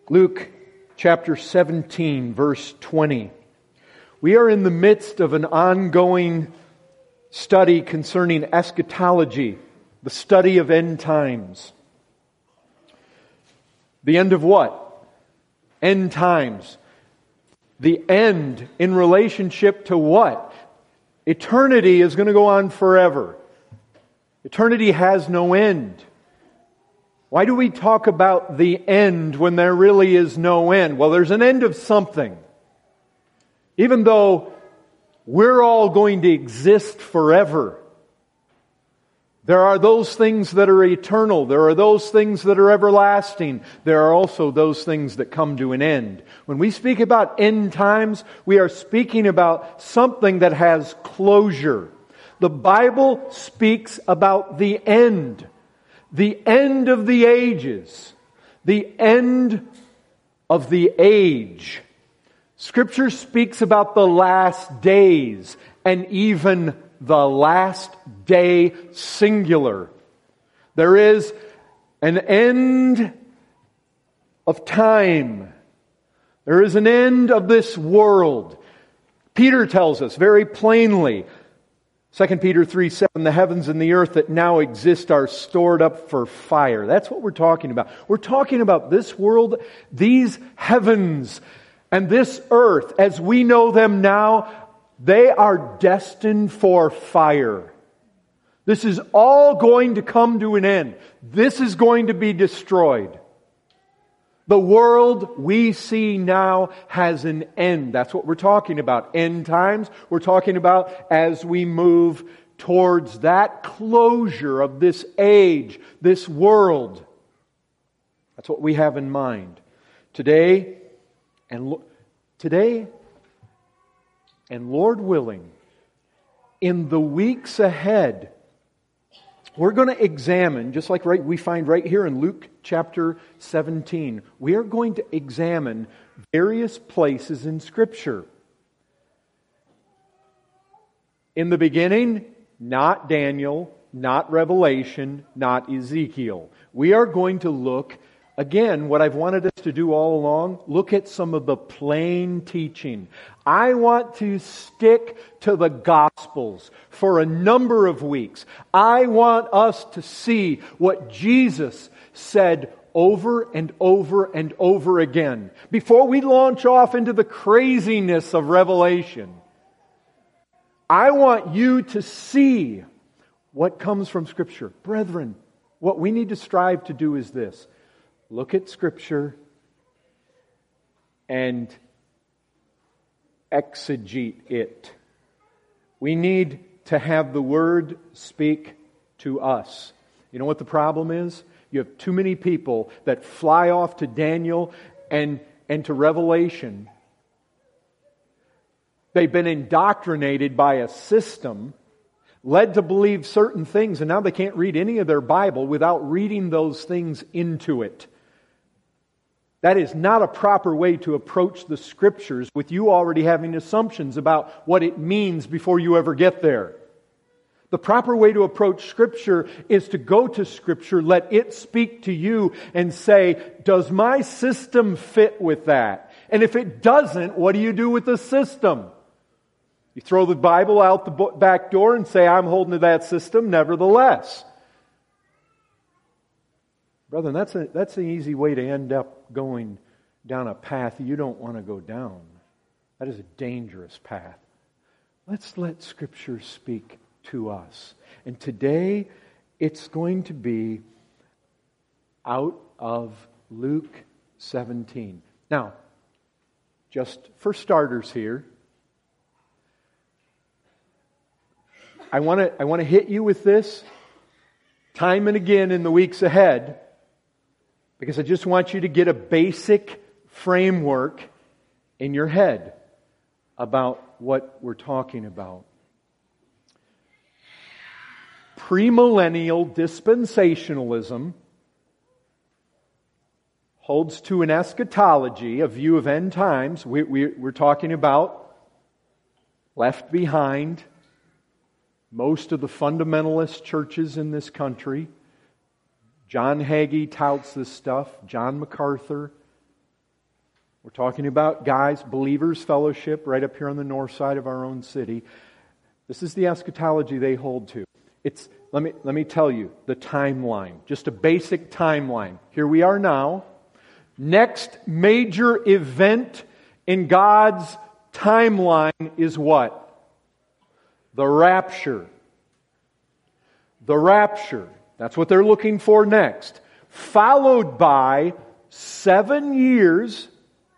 Luke chapter 17, verse 20. We are in the midst of an ongoing study concerning eschatology, the study of end times. The end of what? End times. The end in relationship to what? Eternity is going to go on forever. Eternity has no end. Why do we talk about the end when there really is no end? Well, there's an end of something. Even though we're all going to exist forever, there are those things that are eternal. There are those things that are everlasting. There are also those things that come to an end. When we speak about end times, we are speaking about something that has closure. The Bible speaks about the end of the ages, the end of the age. Scripture speaks about the last days and even the last day singular. There is an end of time. There is an end of this world. Peter tells us very plainly, 2 Peter 3:7, the heavens and the earth that now exist are stored up for fire. That's what we're talking about. We're talking about this world, these heavens, and this earth as we know them now. They are destined for fire. This is all going to come to an end. This is going to be destroyed. The world we see now has an end. That's what we're talking about. End times. We're talking about as we move towards that closure of this age, this world. That's what we have in mind. Today, and Lord willing, in the weeks ahead, we're going to examine, just like we find right here in Luke chapter 17, we are going to examine various places in Scripture. In the beginning, not Daniel, not Revelation, not Ezekiel. We are going to look, again, what I've wanted us to do all along, look at some of the plain teaching. I want to stick to the Gospels for a number of weeks. I want us to see what Jesus said over and over and over again. Before we launch off into the craziness of Revelation, I want you to see what comes from Scripture. Brethren, what we need to strive to do is this. Look at Scripture and exegete it. We need to have the Word speak to us. You know what the problem is? You have too many people that fly off to Daniel and to Revelation. They've been indoctrinated by a system, led to believe certain things, and now they can't read any of their Bible without reading those things into it. That is not a proper way to approach the Scriptures with you already having assumptions about what it means before you ever get there. The proper way to approach Scripture is to go to Scripture, let it speak to you and say, does my system fit with that? And if it doesn't, what do you do with the system? You throw the Bible out the back door and say, I'm holding to that system nevertheless. Brother, that's an easy way to end up going down a path you don't want to go down. That is a dangerous path. Let's let Scripture speak to us. And today, it's going to be out of Luke 17. Now, just for starters here, I want to hit you with this time and again in the weeks ahead, because I just want you to get a basic framework in your head about what we're talking about. Premillennial dispensationalism holds to an eschatology, a view of end times. We're talking about left behind most of the fundamentalist churches in this country. John Hagee touts this stuff. John MacArthur. We're talking about guys, believers, fellowship, right up here on the north side of our own city. This is the eschatology they hold to. Let me tell you the timeline, just a basic timeline. Here we are now. Next major event in God's timeline is what? The rapture. The rapture. That's what they're looking for next. Followed by 7 years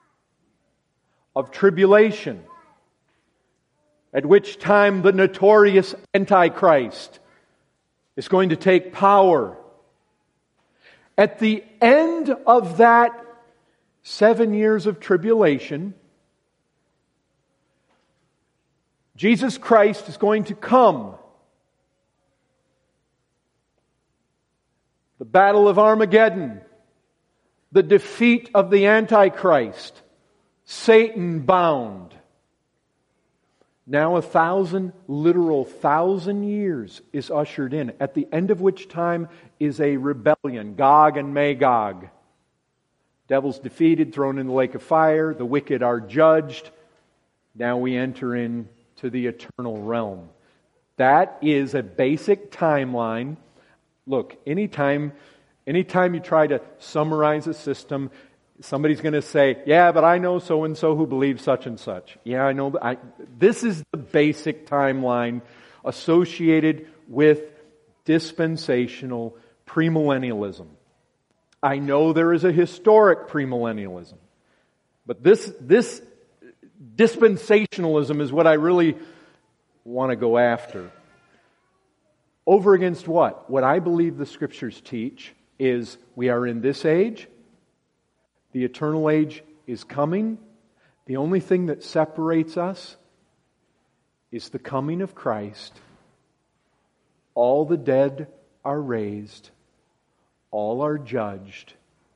of tribulation, at which time the notorious Antichrist is going to take power. At the end of that 7 years of tribulation, Jesus Christ is going to come. The battle of Armageddon, the defeat of the Antichrist, Satan bound. Now 1,000, literal 1,000 years is ushered in, at the end of which time is a rebellion, Gog and Magog. Devil's defeated, thrown in the lake of fire, the wicked are judged. Now we enter into the eternal realm. That is a basic timeline. Look, anytime you try to summarize a system, somebody's going to say, yeah, but I know so-and-so who believes such and such. Yeah, I know. This is the basic timeline associated with dispensational premillennialism. I know there is a historic premillennialism, but this dispensationalism is what I really want to go after. Over against what? What I believe the Scriptures teach is we are in this age. The eternal age is coming. The only thing that separates us is the coming of Christ. All the dead are raised. All are judged.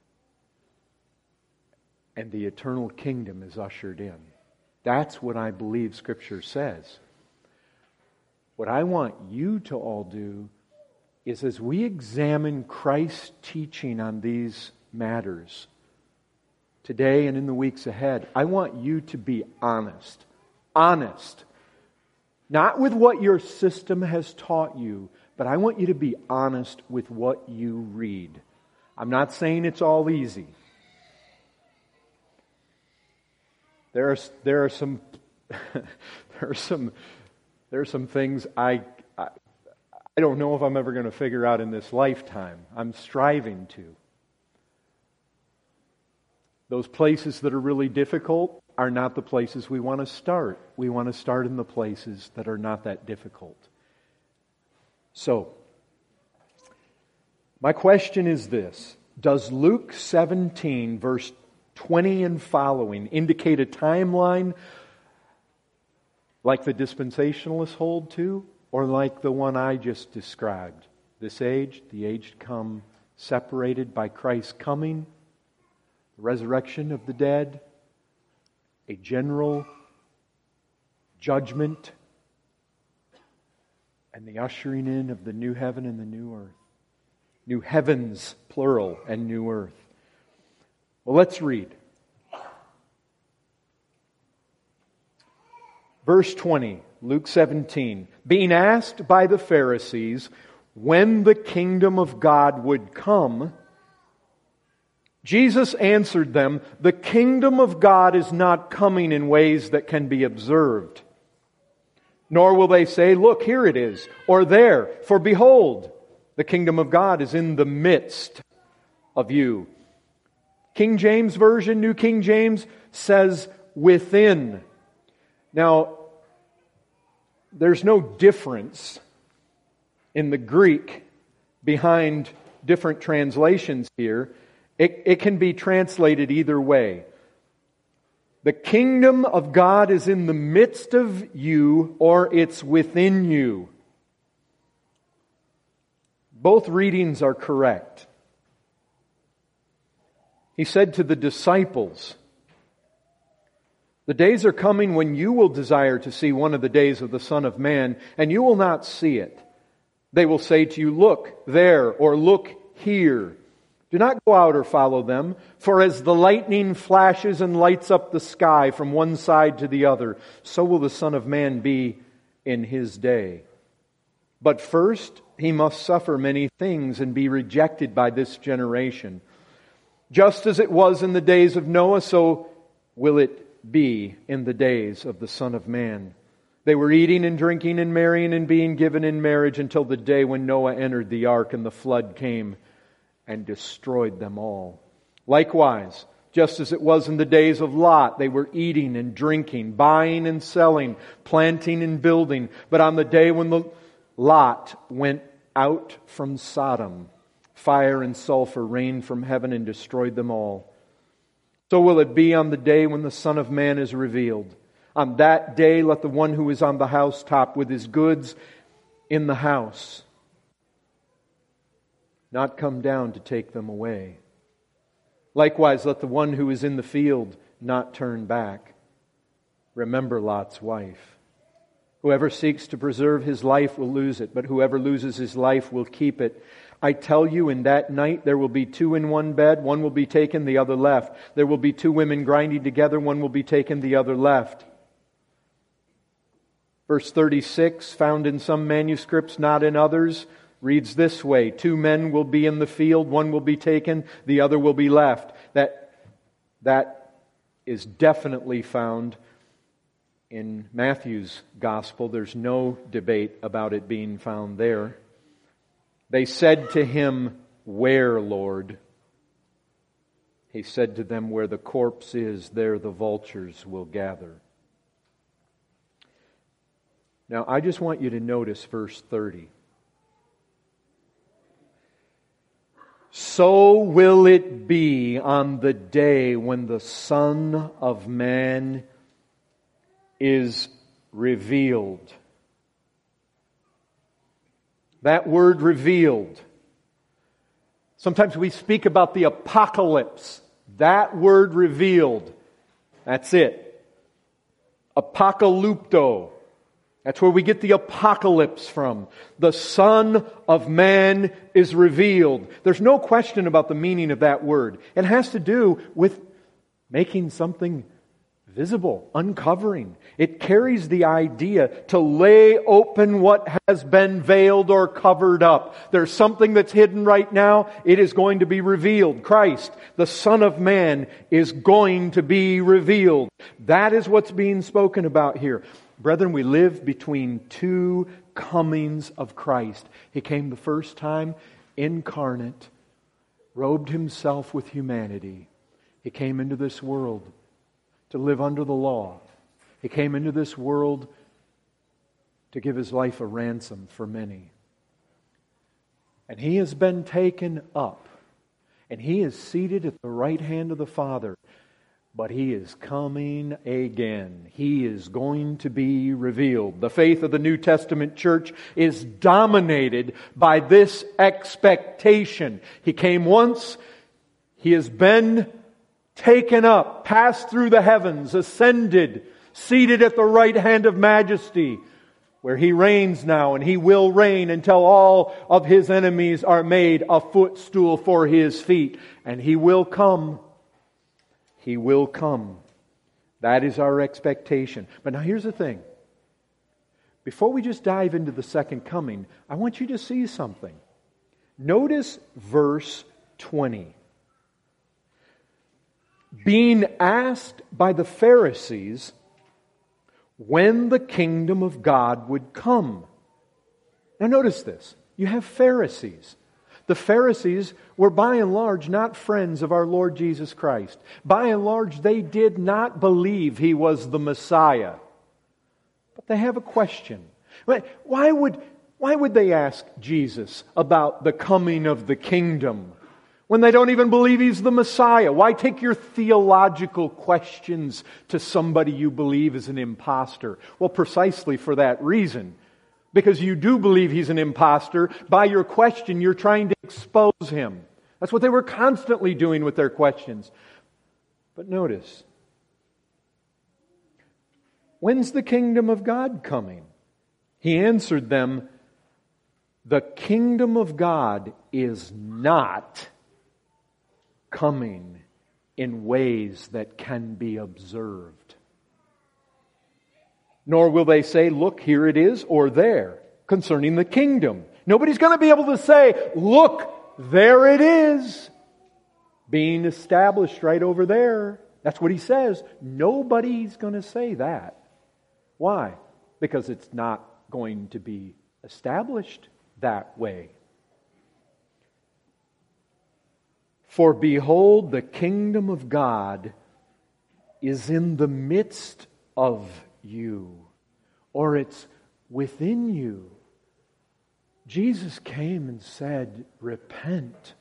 And the eternal kingdom is ushered in. That's what I believe Scripture says. What I want you to all do is, as we examine Christ's teaching on these matters, today and in the weeks ahead, I want you to be honest. Honest. Not with what your system has taught you, but I want you to be honest with what you read. I'm not saying it's all easy. There are some things I don't know if I'm ever going to figure out in this lifetime. I'm striving to. Those places that are really difficult are not the places we want to start. We want to start in the places that are not that difficult. So, my question is this. Does Luke 17, verse 20 and following, indicate a timeline like the dispensationalists hold to, or like the one I just described? This age, the age to come, separated by Christ's coming, the resurrection of the dead, a general judgment, and the ushering in of the new heaven and the new earth. New heavens, plural, and new earth. Well, let's read. Verse 20, Luke 17. Being asked by the Pharisees when the kingdom of God would come, Jesus answered them, "The kingdom of God is not coming in ways that can be observed. Nor will they say, 'Look, here it is,' or 'there,' for behold, the kingdom of God is in the midst of you." King James Version, New King James, says within. Now, there's no difference in the Greek behind different translations here. It can be translated either way. The kingdom of God is in the midst of you, or it's within you. Both readings are correct. He said to the disciples, "The days are coming when you will desire to see one of the days of the Son of Man, and you will not see it. They will say to you, 'Look there,' or 'Look here.' Do not go out or follow them, for as the lightning flashes and lights up the sky from one side to the other, so will the Son of Man be in His day. But first He must suffer many things and be rejected by this generation. Just as it was in the days of Noah, so will it be in the days of the Son of Man. They were eating and drinking and marrying and being given in marriage until the day when Noah entered the ark and the flood came and destroyed them all. Likewise, just as it was in the days of Lot, they were eating and drinking, buying and selling, planting and building. But on the day when the Lot went out from Sodom, fire and sulfur rained from heaven and destroyed them all. So will it be on the day when the Son of Man is revealed. On that day let the one who is on the housetop with his goods in the house not come down to take them away. Likewise, let the one who is in the field not turn back. Remember Lot's wife. Whoever seeks to preserve his life will lose it, but whoever loses his life will keep it. I tell you, in that night there will be two in one bed, one will be taken, the other left. There will be two women grinding together, one will be taken, the other left. Verse 36, found in some manuscripts, not in others, reads this way: two men will be in the field, one will be taken, the other will be left. That is definitely found in Matthew's Gospel. There's no debate about it being found there. They said to Him, "Where, Lord?" He said to them, "Where the corpse is, there the vultures will gather." Now, I just want you to notice verse 30. So will it be on the day when the Son of Man is revealed. That word revealed. Sometimes we speak about the apocalypse. That word revealed. That's it. Apocalypto. That's where we get the apocalypse from. The Son of Man is revealed. There's no question about the meaning of that word. It has to do with making something visible, uncovering. It carries the idea to lay open what has been veiled or covered up. There's something that's hidden right now. It is going to be revealed. Christ, the Son of Man, is going to be revealed. That is what's being spoken about here. Brethren, we live between two comings of Christ. He came the first time incarnate, robed Himself with humanity. He came into this world to live under the law. He came into this world to give His life a ransom for many. And He has been taken up, and He is seated at the right hand of the Father. But He is coming again. He is going to be revealed. The faith of the New Testament church is dominated by this expectation. He came once. He has been taken up, passed through the heavens, ascended, seated at the right hand of majesty, where He reigns now, and He will reign until all of His enemies are made a footstool for His feet. And He will come. He will come. That is our expectation. But now here's the thing. Before we just dive into the second coming, I want you to see something. Notice verse 20. Being asked by the Pharisees when the kingdom of God would come. Now notice this. You have Pharisees. The Pharisees were by and large not friends of our Lord Jesus Christ. By and large, they did not believe He was the Messiah. But they have a question. Why would they ask Jesus about the coming of the kingdom when they don't even believe He's the Messiah? Why take your theological questions to somebody you believe is an imposter? Well, precisely for that reason. Because you do believe He's an imposter. By your question, you're trying to expose Him. That's what they were constantly doing with their questions. But notice, when's the kingdom of God coming? He answered them, the kingdom of God is not coming in ways that can be observed. Nor will they say, look, here it is, or there, concerning the kingdom. Nobody's going to be able to say, look, there it is, being established right over there. That's what he says. Nobody's going to say that. Why? Because it's not going to be established that way. For behold, the kingdom of God is in the midst of you, or it's within you. Jesus came and said, repent.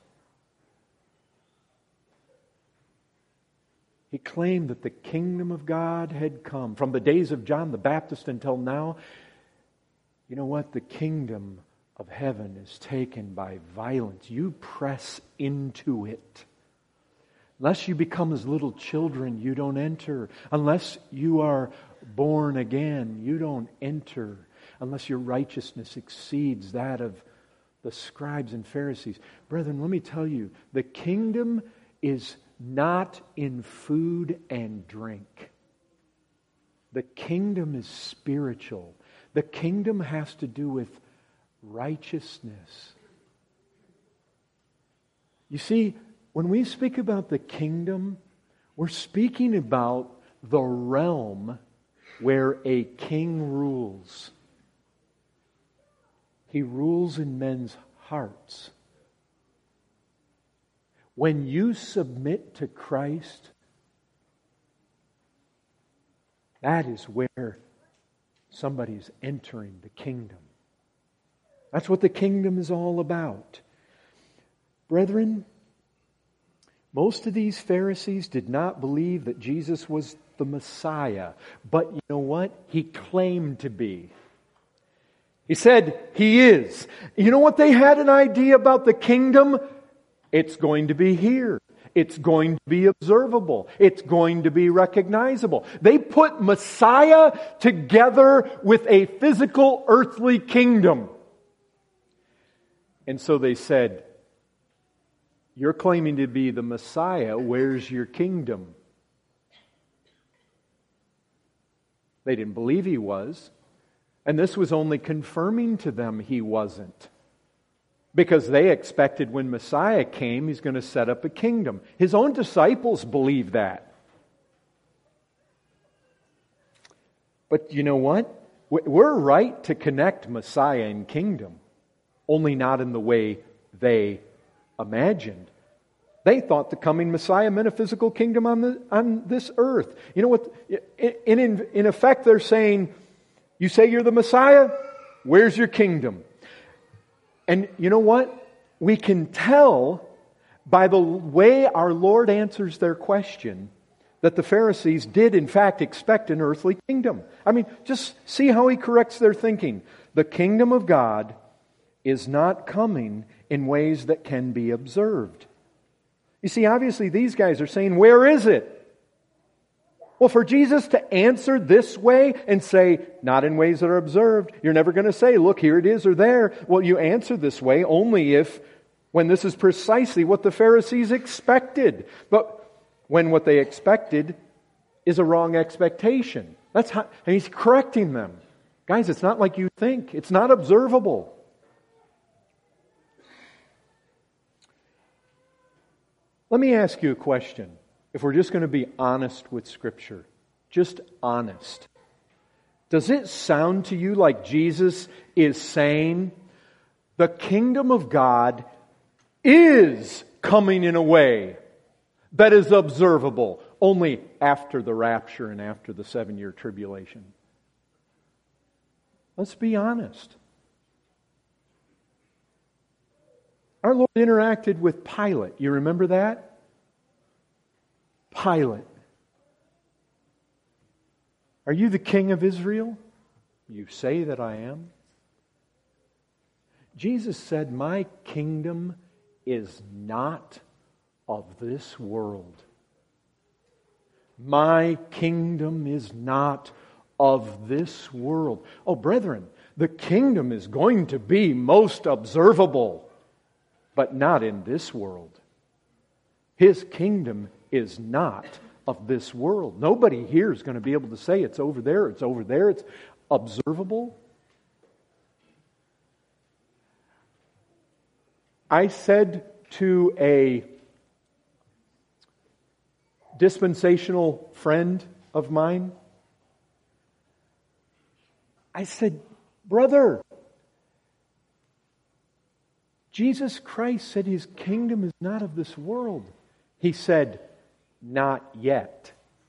He claimed that the kingdom of God had come. From the days of John the Baptist until now, you know what? The kingdom of heaven is taken by violence. You press into it. Unless you become as little children, you don't enter. Unless you are born again, you don't enter. Unless your righteousness exceeds that of the scribes and Pharisees. Brethren, let me tell you, the kingdom is not in food and drink. The kingdom is spiritual. The kingdom has to do with righteousness. You see, when we speak about the kingdom, we're speaking about the realm where a king rules. He rules in men's hearts. When you submit to Christ, that is where somebody's entering the kingdom. That's what the kingdom is all about. Brethren, most of these Pharisees did not believe that Jesus was the Messiah. But you know what? He claimed to be. He said He is. You know what they had an idea about the kingdom? It's going to be here. It's going to be observable. It's going to be recognizable. They put Messiah together with a physical earthly kingdom. And so they said, you're claiming to be the Messiah. Where's your kingdom? They didn't believe He was. And this was only confirming to them He wasn't. Because they expected when Messiah came, He's going to set up a kingdom. His own disciples believed that. But you know what? We're right to connect Messiah and kingdom. Only not in the way they imagined. They thought the coming Messiah meant a physical kingdom on this earth. You know what? In effect, they're saying, you say you're the Messiah? Where's your kingdom? And you know what? We can tell by the way our Lord answers their question that the Pharisees did in fact expect an earthly kingdom. I mean, just see how He corrects their thinking. The kingdom of God is not coming in ways that can be observed. You see, obviously these guys are saying, where is it? Well, for Jesus to answer this way and say, not in ways that are observed, you're never going to say, look, here it is or there. Well, you answer this way only when this is precisely what the Pharisees expected. But when what they expected is a wrong expectation. And He's correcting them. Guys, it's not like you think. It's not observable. Let me ask you a question. If we're just going to be honest with Scripture, just honest. Does it sound to you like Jesus is saying the kingdom of God is coming in a way that is observable only after the rapture and after the 7-year tribulation? Let's be honest. Our Lord interacted with Pilate. You remember that? Pilate. Are you the king of Israel? You say that I am. Jesus said, my kingdom is not of this world. My kingdom is not of this world. Oh, brethren, the kingdom is going to be most observable, but not in this world. His kingdom is not of this world. Nobody here is going to be able to say it's over there, it's over there, it's observable. I said to a dispensational friend of mine, I said, brother, Jesus Christ said His kingdom is not of this world. He said, not yet.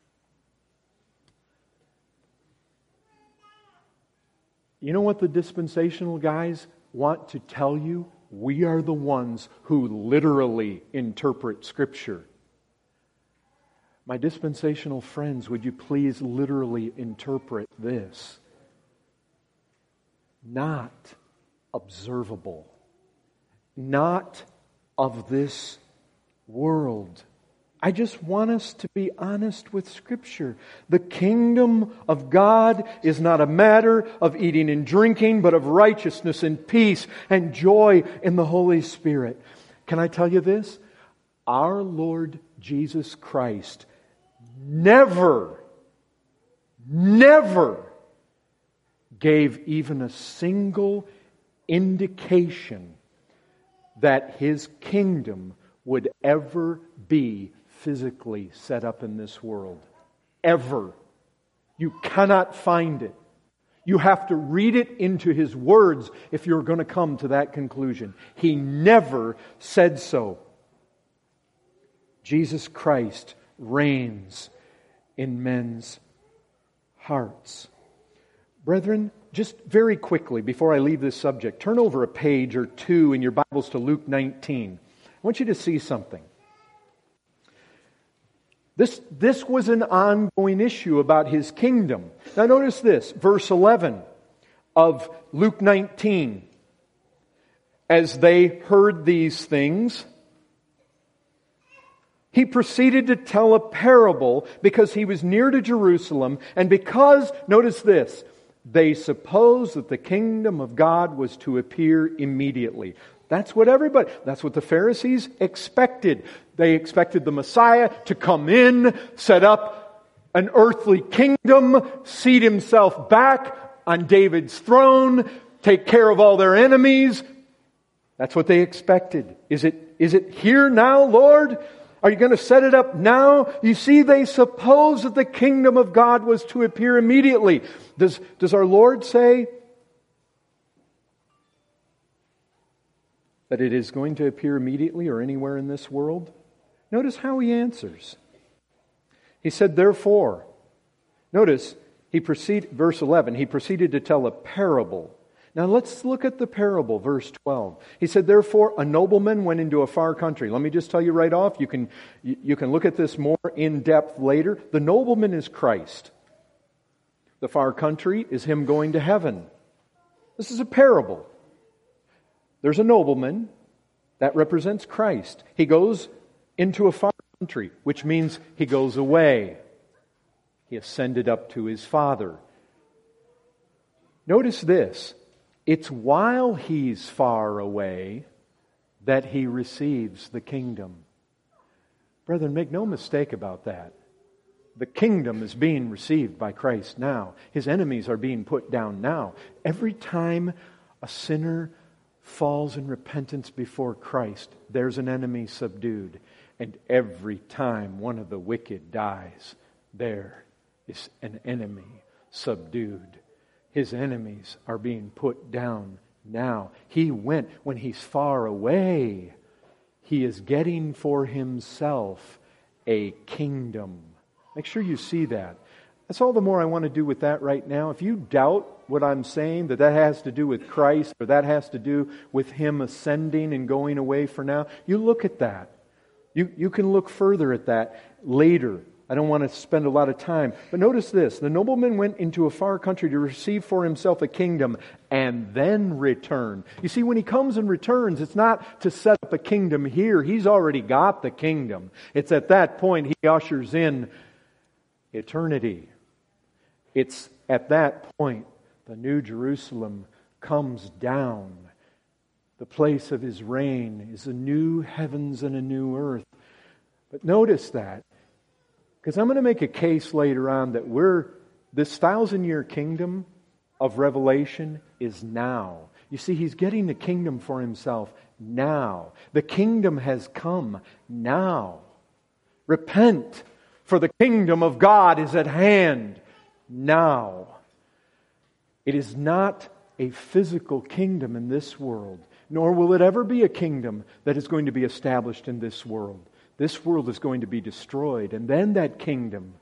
You know what the dispensational guys want to tell you? We are the ones who literally interpret Scripture. My dispensational friends, would you please literally interpret this? Not observable. Not of this world. I just want us to be honest with Scripture. The kingdom of God is not a matter of eating and drinking, but of righteousness and peace and joy in the Holy Spirit. Can I tell you this? Our Lord Jesus Christ never gave even a single indication that His kingdom would ever be physically set up in this world. Ever. You cannot find it. You have to read it into His words if you're going to come to that conclusion. He never said so. Jesus Christ reigns in men's hearts. Brethren, just very quickly before I leave this subject, turn over a page or two in your Bibles to Luke 19. I want you to see something. This was an ongoing issue about His kingdom. Now notice this, verse 11 of Luke 19. As they heard these things, He proceeded to tell a parable because He was near to Jerusalem and because, notice this, they supposed that the kingdom of God was to appear immediately. That's what the Pharisees expected. They expected the Messiah to come in, set up an earthly kingdom, seat Himself back on David's throne, take care of all their enemies. That's what they expected. Is it here now, Lord? Are you going to set it up now? You see, they suppose that the kingdom of God was to appear immediately. Does our Lord say that it is going to appear immediately or anywhere in this world? Notice how He answers. He said, therefore, notice, verse 11, He proceeded to tell a parable. Now let's look at the parable, verse 12. He said, therefore, a nobleman went into a far country. Let me just tell you right off, you can look at this more in depth later. The nobleman is Christ. The far country is Him going to heaven. This is a parable. There's a nobleman that represents Christ. He goes into a far country, which means He goes away. He ascended up to His Father. Notice this. It's while He's far away that He receives the kingdom. Brethren, make no mistake about that. The kingdom is being received by Christ now. His enemies are being put down now. Every time a sinner falls in repentance before Christ, there's an enemy subdued. And every time one of the wicked dies, there is an enemy subdued. His enemies are being put down now. He went when He's far away. He is getting for Himself a kingdom. Make sure you see that. That's all the more I want to do with that right now. If you doubt what I'm saying, that has to do with Christ, or that has to do with Him ascending and going away for now, you look at that. You can look further at that later. I don't want to spend a lot of time. But notice this. The nobleman went into a far country to receive for himself a kingdom and then return. You see, when he comes and returns, it's not to set up a kingdom here. He's already got the kingdom. It's at that point He ushers in eternity. It's at that point the New Jerusalem comes down. The place of His reign is a new heavens and a new earth. But notice that, because I'm going to make a case later on that this 1,000-year kingdom of Revelation is now. You see, He's getting the kingdom for Himself now. The kingdom has come now. Repent, for the kingdom of God is at hand now. It is not a physical kingdom in this world, nor will it ever be a kingdom that is going to be established in this world. This world is going to be destroyed, and then that kingdom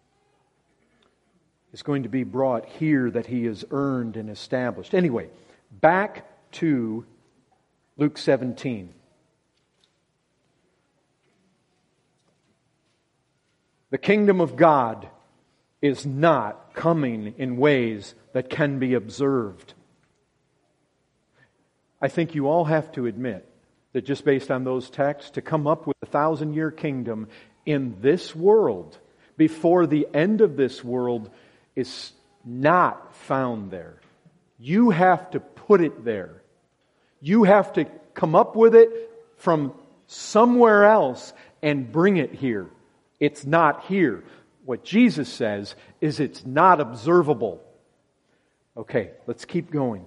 is going to be brought here that He has earned and established. Anyway, back to Luke 17. The kingdom of God is not coming in ways that can be observed. I think you all have to admit that just based on those texts, to come up with a 1,000-year kingdom in this world, before the end of this world, is not found there. You have to put it there. You have to come up with it from somewhere else and bring it here. It's not here. What Jesus says is it's not observable. Okay, let's keep going.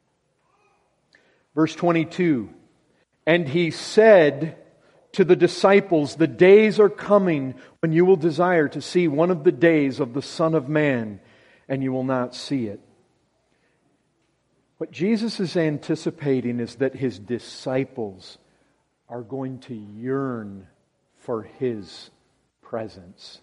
Verse 22, and He said to the disciples, the days are coming when you will desire to see one of the days of the Son of Man, and you will not see it. What Jesus is anticipating is that His disciples are going to yearn for His presence.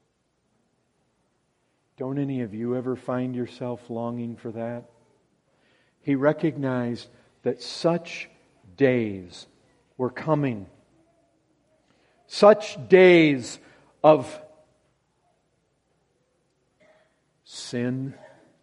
Don't any of you ever find yourself longing for that? He recognized that such days were coming. Such days of sin,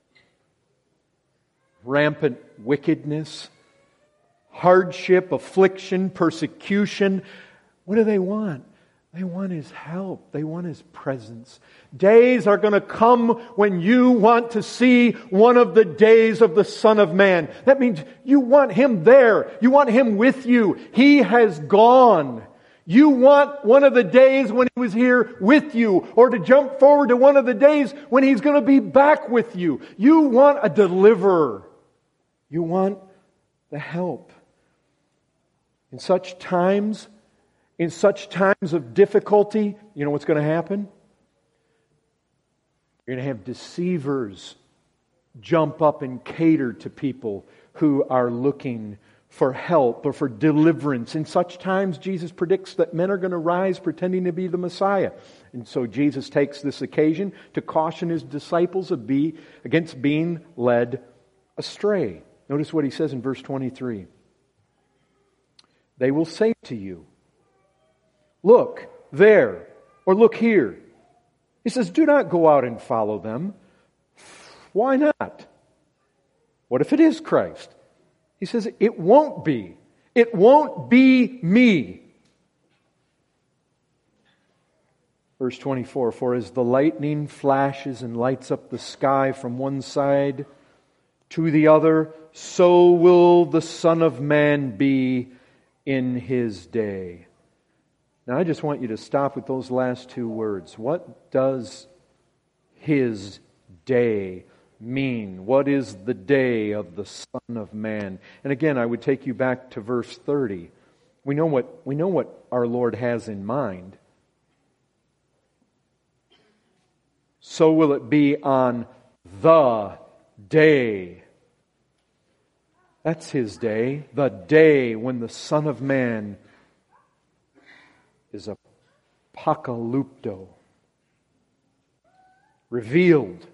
rampant wickedness, hardship, affliction, persecution. What do they want? They want His help. They want His presence. Days are going to come when you want to see one of the days of the Son of Man. That means you want Him there. You want Him with you. He has gone. You want one of the days when He was here with you, or to jump forward to one of the days when He's going to be back with you. You want a deliverer. You want the help. In such times of difficulty, you know what's going to happen? You're going to have deceivers jump up and cater to people who are looking for help or for deliverance. In such times, Jesus predicts that men are going to rise pretending to be the Messiah. And so Jesus takes this occasion to caution His disciples against being led astray. Notice what He says in verse 23. They will say to you, look there, or look here. He says, do not go out and follow them. Why not? What if it is Christ? He says, it won't be. It won't be me. Verse 24, for as the lightning flashes and lights up the sky from one side to the other, so will the Son of Man be in His day. Now I just want you to stop with those last two words. What does His day mean? What is the day of the Son of Man? And again, I would take you back to verse 30. We know what our Lord has in mind. So will it be on the day. That's His day. The day when the Son of Man is apocalypto, revealed.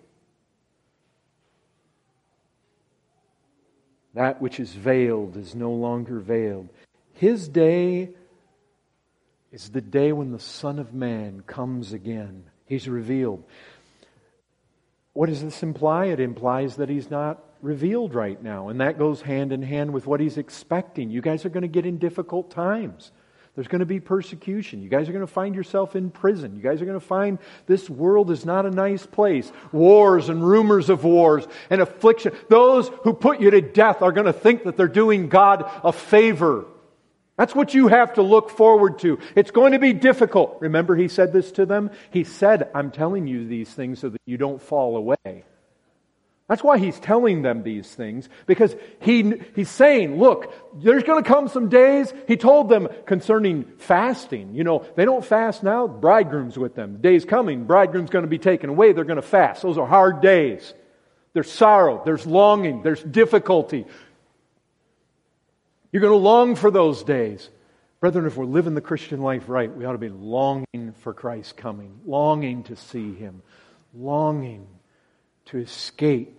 That which is veiled is no longer veiled. His day is the day when the Son of Man comes again. He's revealed. What does this imply? It implies that He's not revealed right now. And that goes hand in hand with what He's expecting. You guys are going to get in difficult times. There's going to be persecution. You guys are going to find yourself in prison. You guys are going to find this world is not a nice place. Wars and rumors of wars and affliction. Those who put you to death are going to think that they're doing God a favor. That's what you have to look forward to. It's going to be difficult. Remember, He said this to them? He said, I'm telling you these things so that you don't fall away. That's why He's telling them these things, because He's saying, look, there's going to come some days. He told them concerning fasting. You know, they don't fast now. The bridegroom's with them. The day's coming. Bridegroom's going to be taken away. They're going to fast. Those are hard days. There's sorrow. There's longing. There's difficulty. You're going to long for those days. Brethren, if we're living the Christian life right, we ought to be longing for Christ's coming, longing to see Him, longing to escape.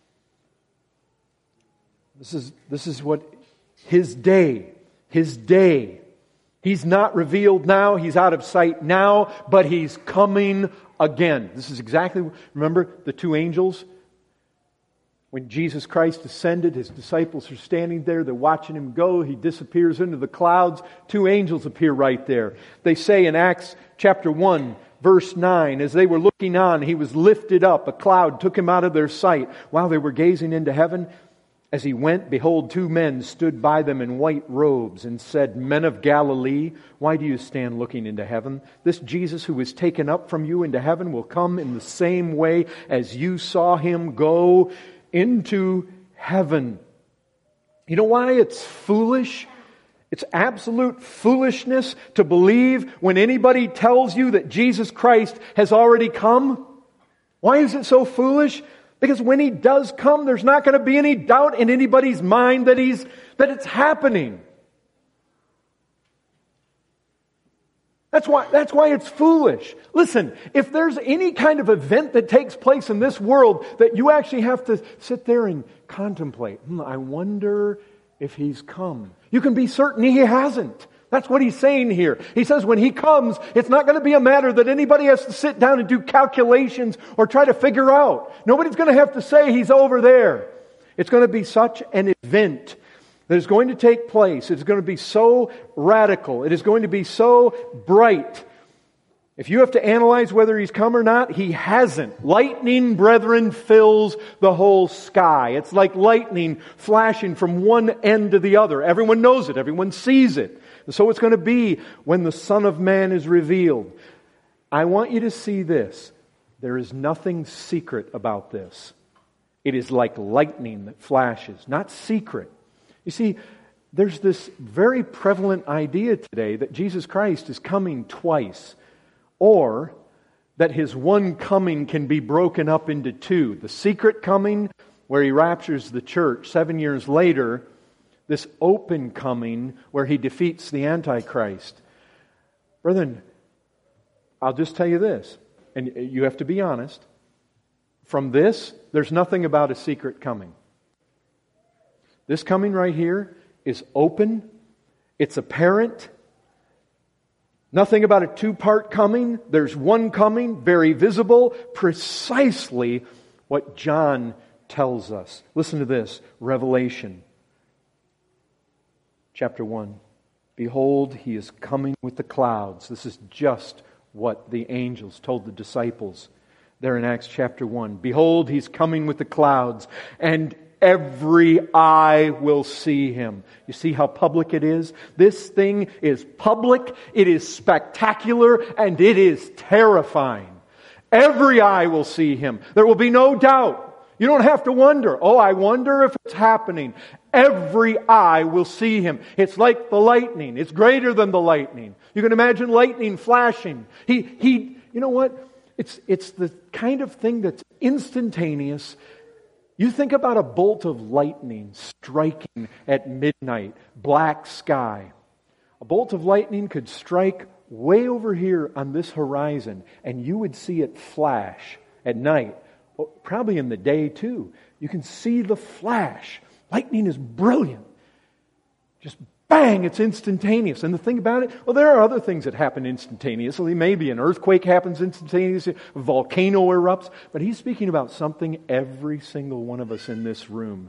This is what His day. He's not revealed now, He's out of sight now, but He's coming again. This is exactly, remember the two angels? When Jesus Christ ascended, His disciples are standing there. They're watching Him go. He disappears into the clouds. Two angels appear right there. They say in Acts chapter 1, verse 9, as they were looking on, He was lifted up. A cloud took Him out of their sight. While they were gazing into heaven, as He went, behold, two men stood by them in white robes and said, Men of Galilee, why do you stand looking into heaven? This Jesus who was taken up from you into heaven will come in the same way as you saw Him go into heaven. You know why it's foolish? It's absolute foolishness to believe when anybody tells you that Jesus Christ has already come. Why is it so foolish? Because when He does come, there's not going to be any doubt in anybody's mind that it's happening. That's why it's foolish. Listen, if there's any kind of event that takes place in this world that you actually have to sit there and contemplate, I wonder if He's come. You can be certain He hasn't. That's what He's saying here. He says when He comes, it's not going to be a matter that anybody has to sit down and do calculations or try to figure out. Nobody's going to have to say He's over there. It's going to be such an event that is going to take place. It's going to be so radical. It is going to be so bright. If you have to analyze whether He's come or not, He hasn't. Lightning, brethren, fills the whole sky. It's like lightning flashing from one end to the other. Everyone knows it. Everyone sees it. And so it's going to be when the Son of Man is revealed. I want you to see this. There is nothing secret about this. It is like lightning that flashes, not secret. You see, there's this very prevalent idea today that Jesus Christ is coming twice, or that His one coming can be broken up into two. The secret coming, where He raptures the church 7 years later, this open coming where He defeats the Antichrist. Brethren, I'll just tell you this, and you have to be honest. From this, there's nothing about a secret coming. This coming right here is open. It's apparent. Nothing about a two-part coming. There's one coming, very visible, precisely what John tells us. Listen to this, Revelation chapter 1. Behold, He is coming with the clouds. This is just what the angels told the disciples there in Acts chapter 1. Behold, He's coming with the clouds, and every eye will see Him. You see how public it is? This thing is public, it is spectacular, and it is terrifying. Every eye will see Him. There will be no doubt. You don't have to wonder, I wonder if it's happening. Every eye will see Him. It's like the lightning. It's greater than the lightning. You can imagine lightning flashing. You know what? It's the kind of thing that's instantaneous. You think about a bolt of lightning striking at midnight, black sky. A bolt of lightning could strike way over here on this horizon, and you would see it flash at night. Probably in the day too. You can see the flash. Lightning is brilliant. Just bang, it's instantaneous. And the thing about it, there are other things that happen instantaneously. Maybe an earthquake happens instantaneously, a volcano erupts. But he's speaking about something every single one of us in this room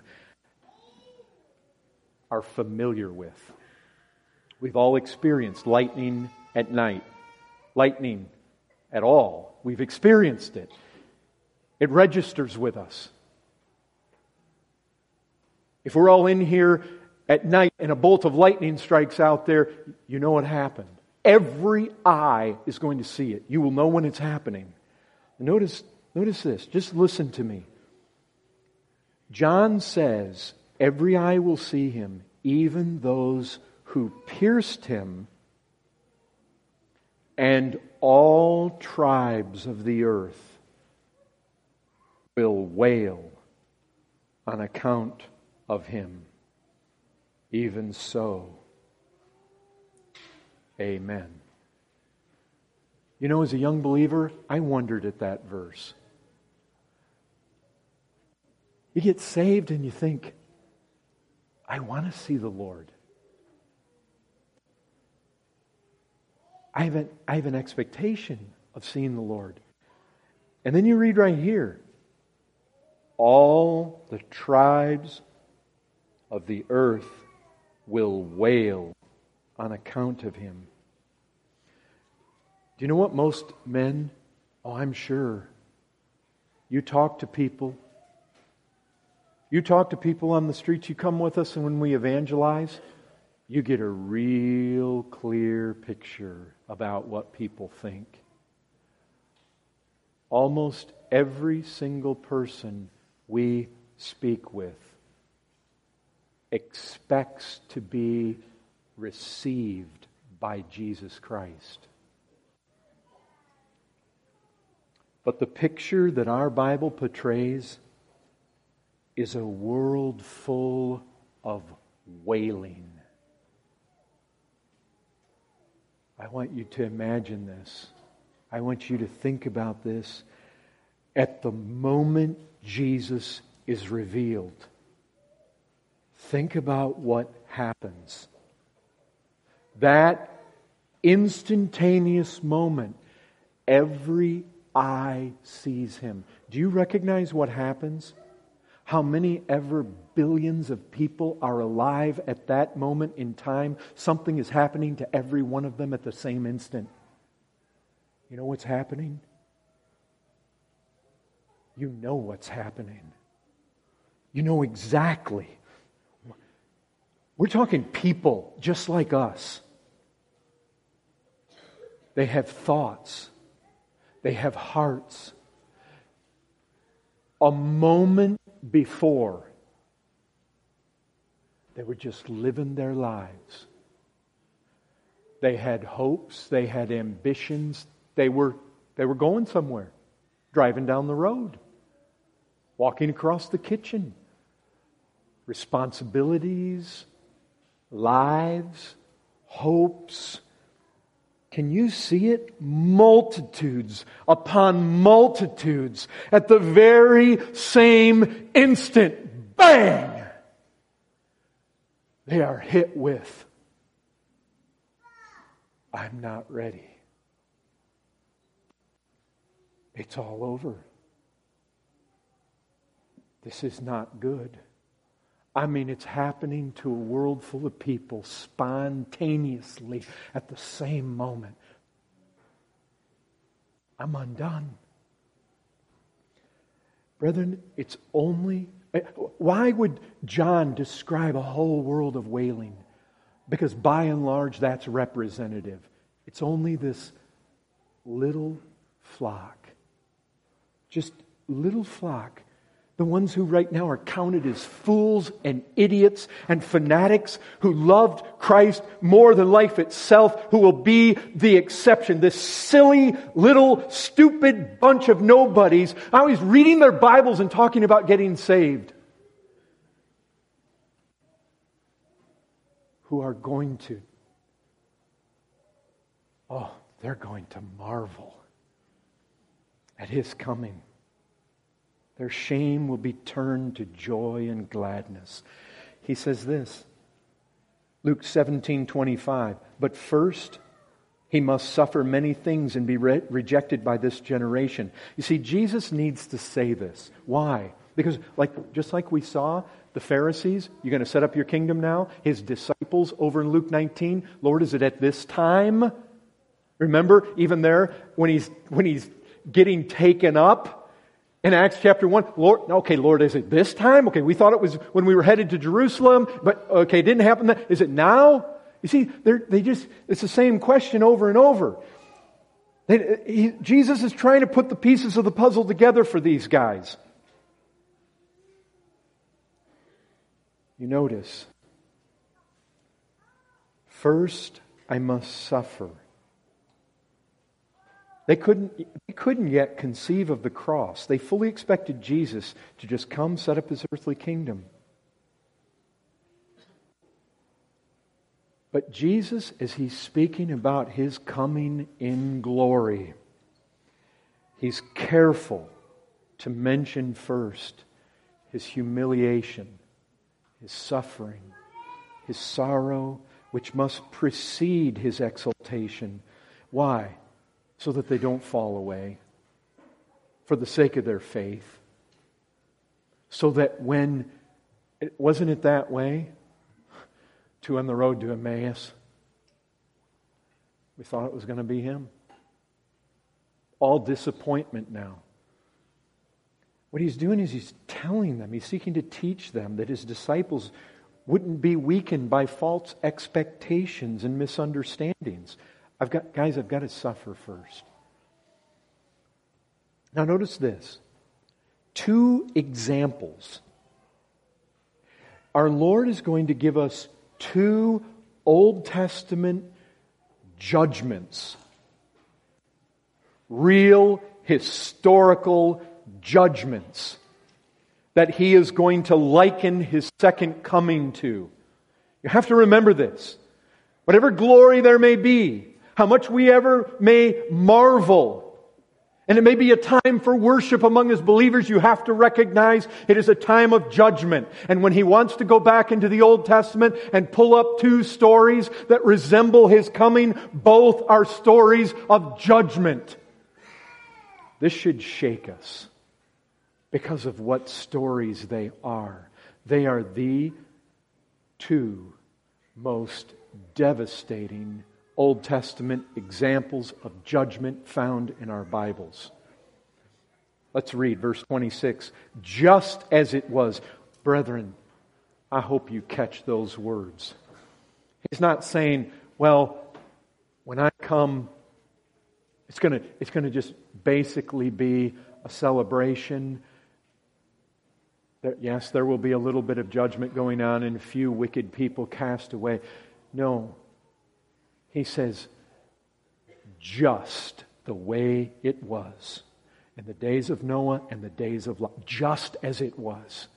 are familiar with. We've all experienced lightning at night. Lightning at all. We've experienced it. It registers with us. If we're all in here at night and a bolt of lightning strikes out there, you know what happened. Every eye is going to see it. You will know when it's happening. Notice this. Just listen to me. John says, every eye will see Him, even those who pierced Him, and all tribes of the earth will wail on account of Him. Even so, amen. You know, as a young believer, I wondered at that verse. You get saved and you think, I want to see the Lord. I have an expectation of seeing the Lord. And then you read right here, all the tribes of the earth will wail on account of Him. Do you know what most men, I'm sure, you talk to people on the streets, you come with us, and when we evangelize, you get a real clear picture about what people think. Almost every single person we speak with expects to be received by Jesus Christ. But the picture that our Bible portrays is a world full of wailing. I want you to imagine this. I want you to think about this. At the moment Jesus is revealed, think about what happens. That instantaneous moment, every eye sees Him. Do you recognize what happens? How many ever billions of people are alive at that moment in time? Something is happening to every one of them at the same instant. You know what's happening? You know what's happening. You know exactly. We're talking people just like us. They have thoughts. They have hearts. A moment before, they were just living their lives. They had hopes. They had ambitions. They were going somewhere. Driving down the road. Walking across the kitchen. Responsibilities. Lives. Hopes. Can you see it? Multitudes upon multitudes at the very same instant. Bang! They are hit with, I'm not ready. It's all over. This is not good. I mean, it's happening to a world full of people spontaneously at the same moment. I'm undone. Brethren, it's only... Why would John describe a whole world of wailing? Because by and large, that's representative. It's only this little flock. Just little flock. The ones who right now are counted as fools and idiots and fanatics who loved Christ more than life itself, who will be the exception. This silly, little, stupid bunch of nobodies, always reading their Bibles and talking about getting saved. Who are going to, they're going to marvel at His coming. Their shame will be turned to joy and gladness. He says this, Luke 17:25. But first, He must suffer many things and be rejected by this generation. You see, Jesus needs to say this. Why? Because just like we saw, the Pharisees, you're going to set up your kingdom now. His disciples over in Luke 19, Lord, is it at this time? Remember, even there, when he's getting taken up, In Acts chapter 1, Lord, is it this time? Okay, we thought it was when we were headed to Jerusalem, but okay, it didn't happen then. Is it now? You see, it's the same question over and over. Jesus is trying to put the pieces of the puzzle together for these guys. You notice, first I must suffer. They couldn't yet conceive of the cross. They fully expected Jesus to just come set up His earthly kingdom. But Jesus, as He's speaking about His coming in glory, He's careful to mention first His humiliation, His suffering, His sorrow, which must precede His exaltation. Why? So that they don't fall away for the sake of their faith. So that wasn't it that way on the road to Emmaus? We thought it was going to be Him. All disappointment now. What He's doing is He's telling them, He's seeking to teach them that His disciples wouldn't be weakened by false expectations and misunderstandings. I've got to suffer first. Now notice this. 2 examples. Our Lord is going to give us 2 Old Testament judgments. Real, historical judgments that He is going to liken His second coming to. You have to remember this. Whatever glory there may be, how much we ever may marvel, and it may be a time for worship among His believers, you have to recognize it is a time of judgment. And when He wants to go back into the Old Testament and pull up 2 stories that resemble His coming, both are stories of judgment. This should shake us because of what stories they are. They are the 2 most devastating Old Testament examples of judgment found in our Bibles. Let's read verse 26. Just as it was. Brethren, I hope you catch those words. He's not saying, well, when I come, it's going to just basically be a celebration. Yes, there will be a little bit of judgment going on and a few wicked people cast away. No. He says, just the way it was in the days of Noah and the days of Lot, just as it was,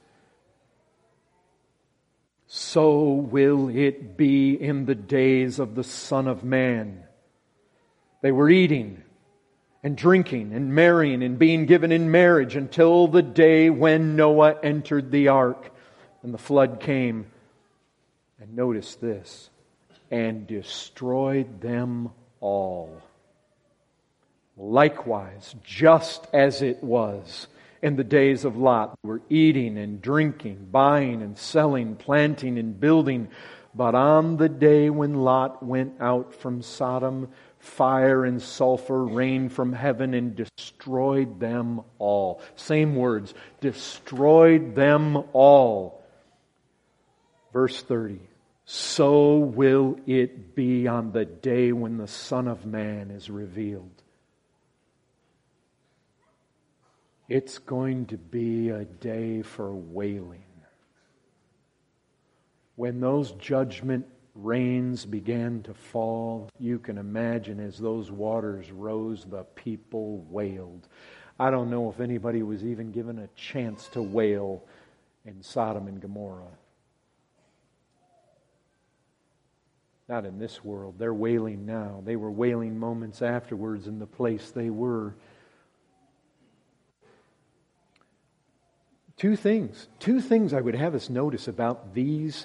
so will it be in the days of the Son of Man. They were eating and drinking and marrying and being given in marriage until the day when Noah entered the ark and the flood came. And notice this. And destroyed them all. Likewise, just as it was in the days of Lot, they were eating and drinking, buying and selling, planting and building. But on the day when Lot went out from Sodom, fire and sulfur rained from heaven and destroyed them all. Same words, destroyed them all. Verse 30. So will it be on the day when the Son of Man is revealed. It's going to be a day for wailing. When those judgment rains began to fall, you can imagine as those waters rose, the people wailed. I don't know if anybody was even given a chance to wail in Sodom and Gomorrah. Not in this world. They're wailing now. They were wailing moments afterwards in the place they were. 2 things. 2 things I would have us notice about these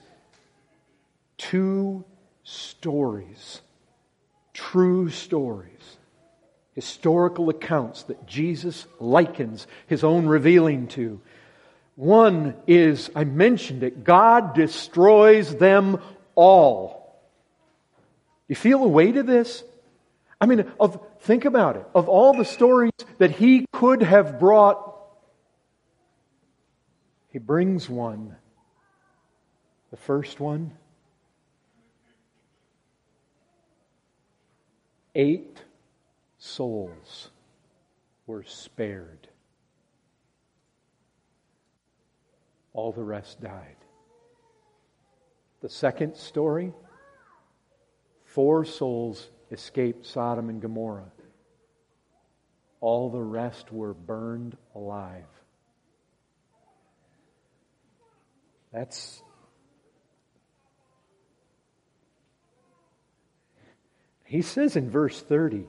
2 stories. True stories. Historical accounts that Jesus likens His own revealing to. One is, I mentioned it, God destroys them all. You feel the weight of this? I mean, think about it. Of all the stories that He could have brought He brings one. The first one, 8 souls were spared. All the rest died. The second story, 4 souls escaped Sodom and Gomorrah. All the rest were burned alive. He says in verse 30,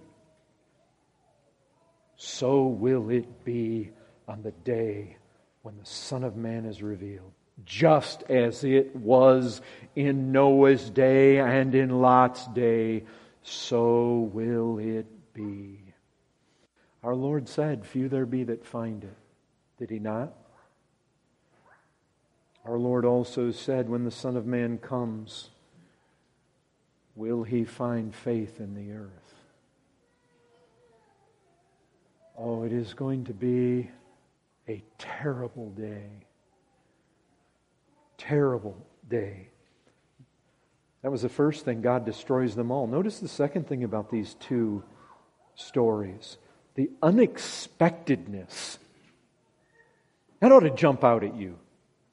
so will it be on the day when the Son of Man is revealed. Just as it was in Noah's day and in Lot's day, so will it be. Our Lord said, few there be that find it. Did He not? Our Lord also said, when the Son of Man comes, will He find faith in the earth? Oh, it is going to be a terrible day. Terrible day. That was the first thing. God destroys them all. Notice the second thing about these 2 stories. The unexpectedness. That ought to jump out at you.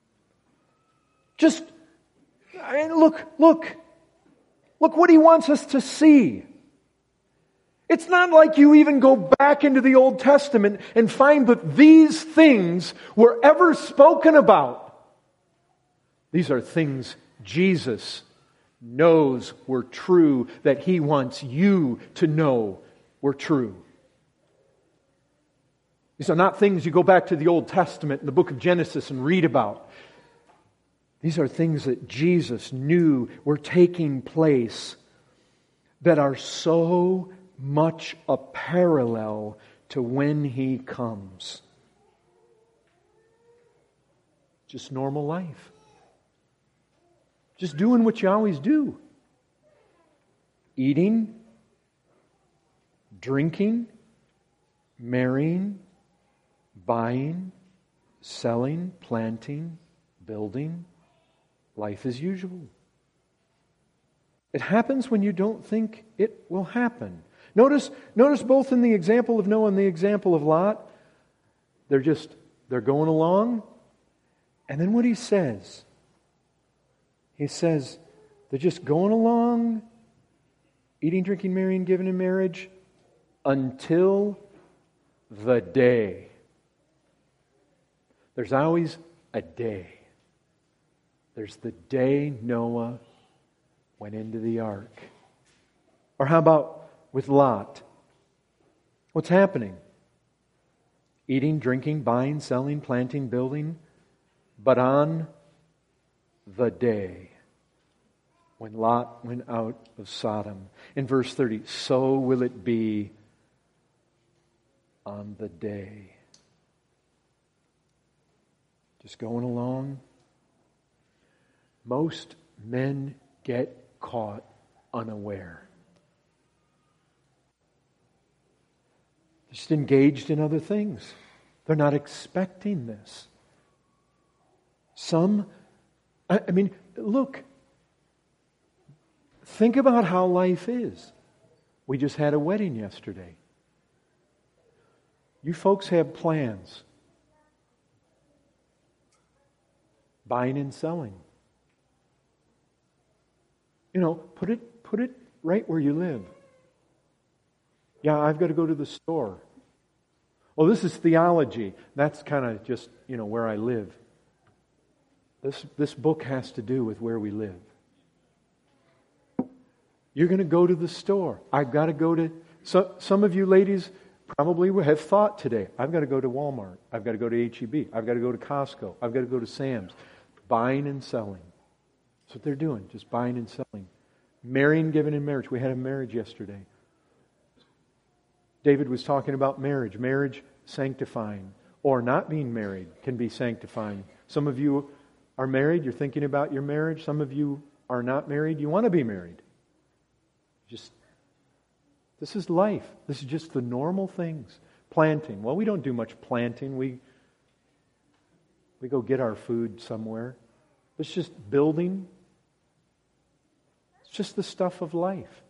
Look what He wants us to see. It's not like you even go back into the Old Testament and find that these things were ever spoken about. These are things Jesus knows were true, that He wants you to know were true. These are not things you go back to the Old Testament in the book of Genesis and read about. These are things that Jesus knew were taking place that are so much a parallel to when He comes. Just normal life. Just doing what you always do. Eating, drinking, marrying, buying, selling, planting, building. Life as usual. It happens when you don't think it will happen. Notice both in the example of Noah and the example of Lot, they're going along, and then what he says, they're just going along, eating, drinking, marrying, giving in marriage, until the day. There's always a day. There's the day Noah went into the ark. Or how about with Lot? What's happening? Eating, drinking, buying, selling, planting, building. But on the day when Lot went out of Sodom. In verse 30, so will it be on the day. Just going along. Most men get caught unaware. Just engaged in other things. They're not expecting this. Look. Think about how life is. We just had a wedding yesterday. You folks have plans. Buying and selling. Put it right where you live. Yeah, I've got to go to the store. Well, this is theology. That's kind of just, where I live. This book has to do with where we live. You're going to go to the store. I've got to go to... Some of you ladies probably have thought today, I've got to go to Walmart. I've got to go to H-E-B. I've got to go to Costco. I've got to go to Sam's. Buying and selling. That's what they're doing, just buying and selling. Marrying, giving in marriage. We had a marriage yesterday. David was talking about marriage. Marriage sanctifying. Or not being married can be sanctifying. Some of you are married, you're thinking about your marriage. Some of you are not married, you want to be married. This is life. This is just the normal things. Planting. Well, we don't do much planting. We go get our food somewhere. It's just building. It's just the stuff of life.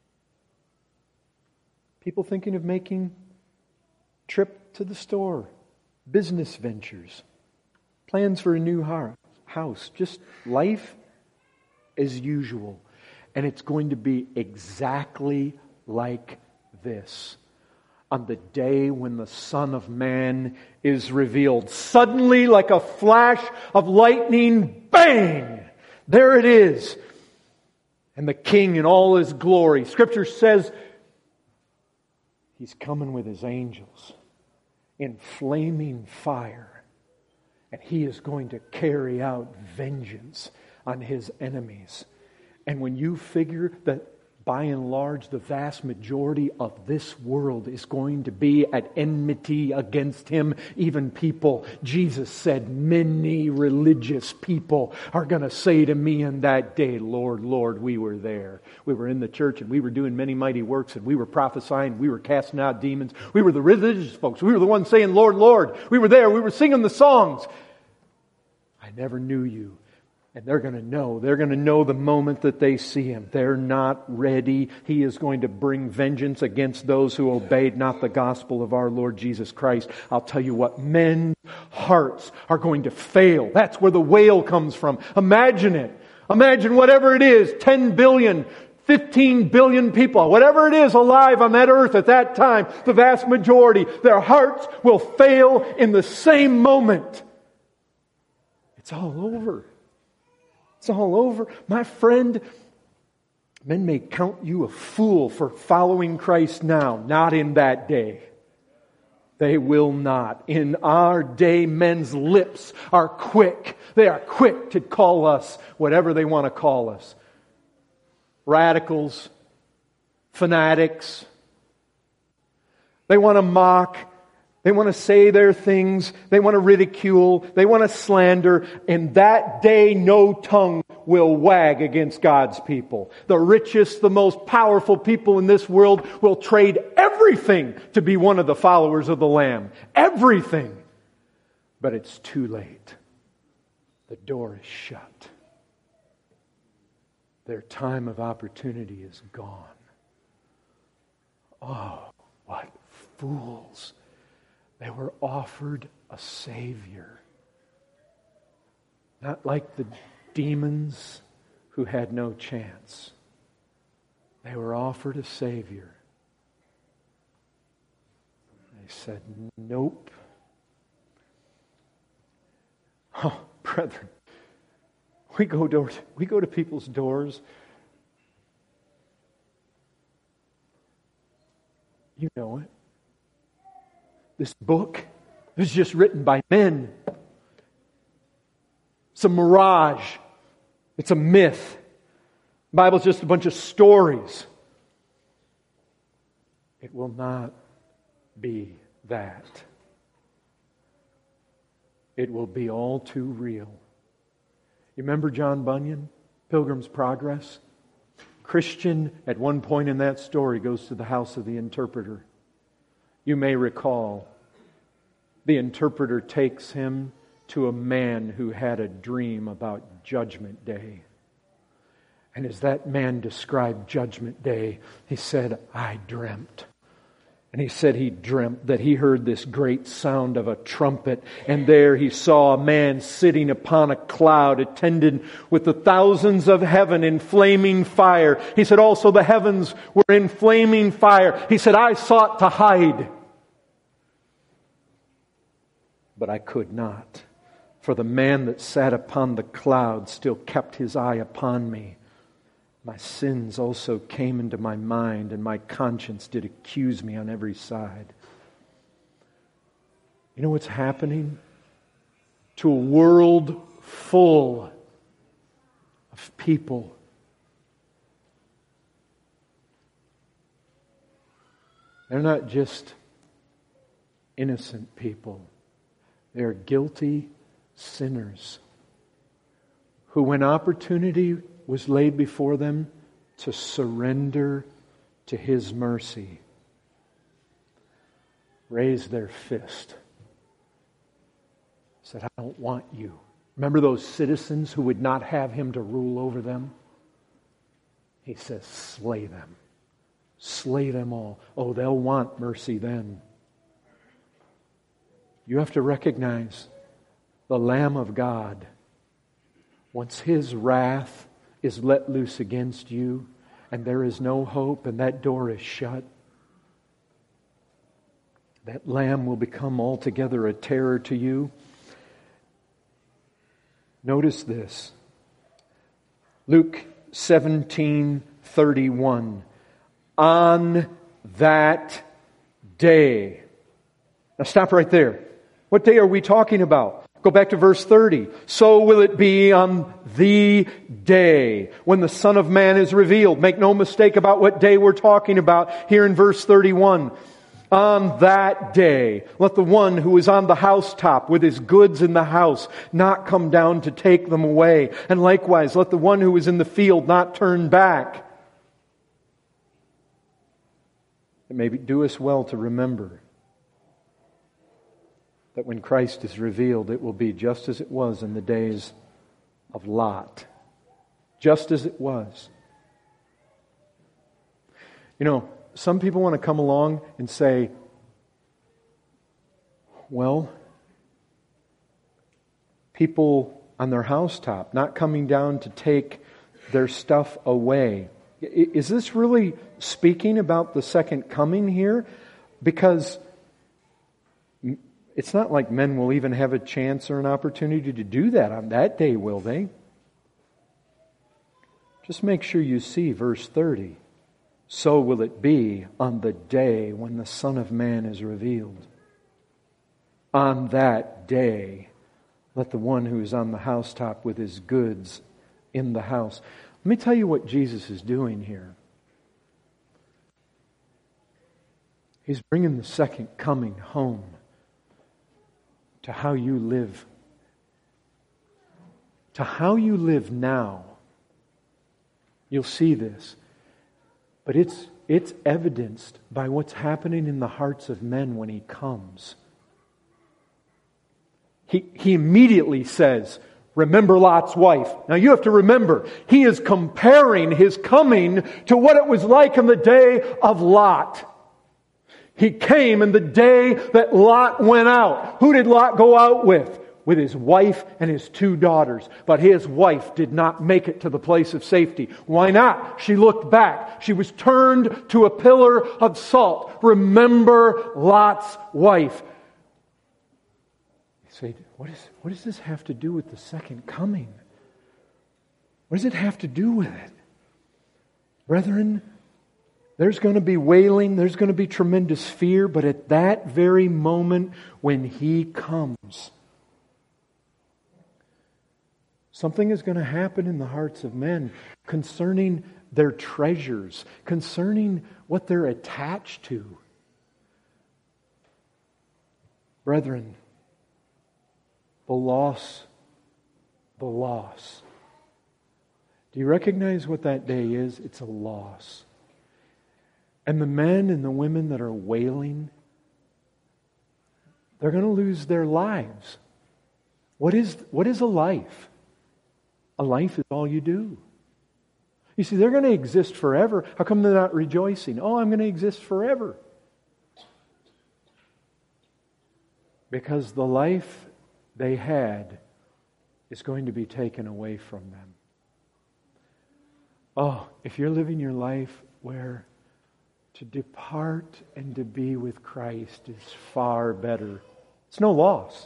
People thinking of making trip to the store, business ventures, plans for a new house, just life as usual. And it's going to be exactly like this on the day when the Son of Man is revealed. Suddenly, like a flash of lightning, bang! There it is. And the King in all His glory. Scripture says He's coming with His angels in flaming fire. And He is going to carry out vengeance on His enemies. And when you figure that by and large the vast majority of this world is going to be at enmity against Him, even people, Jesus said, many religious people are going to say to me in that day, Lord, Lord, we were there. We were in the church and we were doing many mighty works and we were prophesying, we were casting out demons. We were the religious folks. We were the ones saying, Lord, Lord. We were there. We were singing the songs. I never knew you. And they're going to know the moment that they see Him. They're not ready. He is going to bring vengeance against those who obeyed not the gospel of our Lord Jesus Christ. I'll tell you what, men's hearts are going to fail. That's where the wail comes from. Imagine it. Imagine whatever it is, 10 billion, 15 billion people, whatever it is alive on that earth at that time, the vast majority, their hearts will fail in the same moment. It's all over. It's all over. My friend, men may count you a fool for following Christ now, not in that day. They will not. In our day, men's lips are quick. They are quick to call us whatever they want to call us. Radicals, fanatics. They want to mock. They want to say their things. They want to ridicule. They want to slander. In that day, no tongue will wag against God's people. The richest, the most powerful people in this world will trade everything to be one of the followers of the Lamb. Everything. But it's too late. The door is shut. Their time of opportunity is gone. Oh, what fools. They were offered a Savior. Not like the demons who had no chance. They were offered a Savior. They said, nope. Oh, brethren, we go to people's doors. You know it. This book is just written by men. It's a mirage. It's a myth. The Bible's just a bunch of stories. It will not be that. It will be all too real. You remember John Bunyan, Pilgrim's Progress? Christian, at one point in that story, goes to the house of the interpreter. You may recall, the interpreter takes him to a man who had a dream about Judgment Day. And as that man described Judgment Day, he said, I dreamt. And he said he dreamt that he heard this great sound of a trumpet, and there he saw a man sitting upon a cloud, attended with the thousands of heaven in flaming fire. He said also the heavens were in flaming fire. He said, I sought to hide, but I could not. For the man that sat upon the cloud still kept his eye upon me. My sins also came into my mind, and my conscience did accuse me on every side. You know what's happening to a world full of people? They're not just innocent people. They're guilty sinners who, when opportunity was laid before them to surrender to His mercy, raised their fist, said, I don't want you. Remember those citizens who would not have him to rule over them? He says, slay them. Slay them all. Oh, they'll want mercy then. You have to recognize the Lamb of God. Once His wrath is let loose against you and there is no hope and that door is shut, that Lamb will become altogether a terror to you. Notice this. Luke 17:31. On that day. Now stop right there. What day are we talking about? Go back to verse 30. So will it be on the day when the Son of Man is revealed. Make no mistake about what day we're talking about here in verse 31. On that day, let the one who is on the housetop with his goods in the house not come down to take them away. And likewise, let the one who is in the field not turn back. It may do us well to remember that when Christ is revealed, it will be just as it was in the days of Lot. Just as it was. You know, some people want to come along and say, well, people on their housetop not coming down to take their stuff away. Is this really speaking about the second coming here? Because it's not like men will even have a chance or an opportunity to do that on that day, will they? Just make sure you see verse 30. So will it be on the day when the Son of Man is revealed. On that day, let the one who is on the housetop with his goods in the house. Let me tell you what Jesus is doing here. He's bringing the second coming home to how you live. To how you live now. You'll see this. But it's evidenced by what's happening in the hearts of men when He comes. He immediately says, remember Lot's wife. Now you have to remember, He is comparing His coming to what it was like in the day of Lot. He came in the day that Lot went out. Who did Lot go out with? With his wife and his 2 daughters. But his wife did not make it to the place of safety. Why not? She looked back. She was turned to a pillar of salt. Remember Lot's wife. You say, what does this have to do with the second coming? What does it have to do with it? Brethren, there's going to be wailing, there's going to be tremendous fear, but at that very moment when He comes, something is going to happen in the hearts of men concerning their treasures, concerning what they're attached to. Brethren, the loss. Do you recognize what that day is? It's a loss. And the men and the women that are wailing, they're going to lose their lives. What is a life? A life is all you do. You see, they're going to exist forever. How come they're not rejoicing? Oh, I'm going to exist forever. Because the life they had is going to be taken away from them. Oh, if you're living your life where to depart and to be with Christ is far better, it's no loss.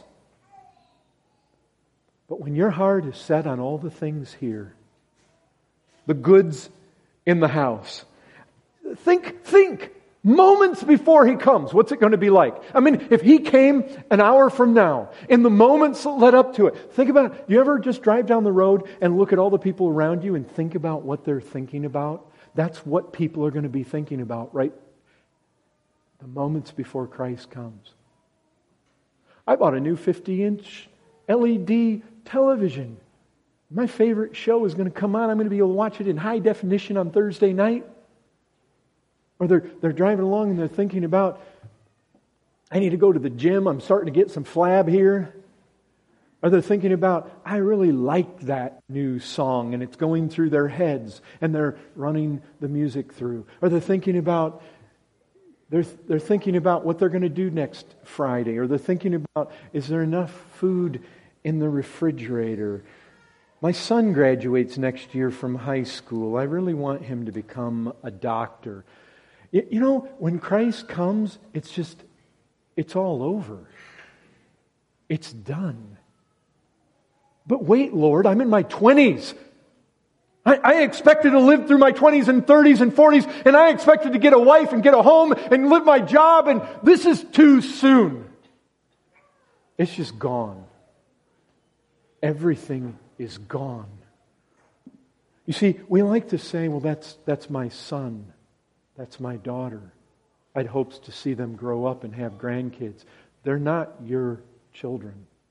But when your heart is set on all the things here, the goods in the house, think moments before He comes, what's it going to be like? I mean, if He came an hour from now, in the moments that led up to it, think about it. You ever just drive down the road and look at all the people around you and think about what they're thinking about? That's what people are going to be thinking about, right? The moments before Christ comes. I bought a new 50-inch LED television. My favorite show is going to come on. I'm going to be able to watch it in high definition on Thursday night. Or they're driving along and they're thinking about, I need to go to the gym. I'm starting to get some flab here. Are they thinking about, I really like that new song, and it's going through their heads and they're running the music through? Are they thinking about, they're thinking about what they're going to do next Friday? Or they're thinking about, is there enough food in the refrigerator? My son graduates next year from high school. I really want him to become a doctor. You know, when Christ comes, it's all over. It's done. But wait, Lord, I'm in my 20s. I expected to live through my 20s and 30s and 40s, and I expected to get a wife and get a home and live my job, and this is too soon. It's just gone. Everything is gone. You see, we like to say, well, that's my son. That's my daughter. I'd hopes to see them grow up and have grandkids. They're not your children.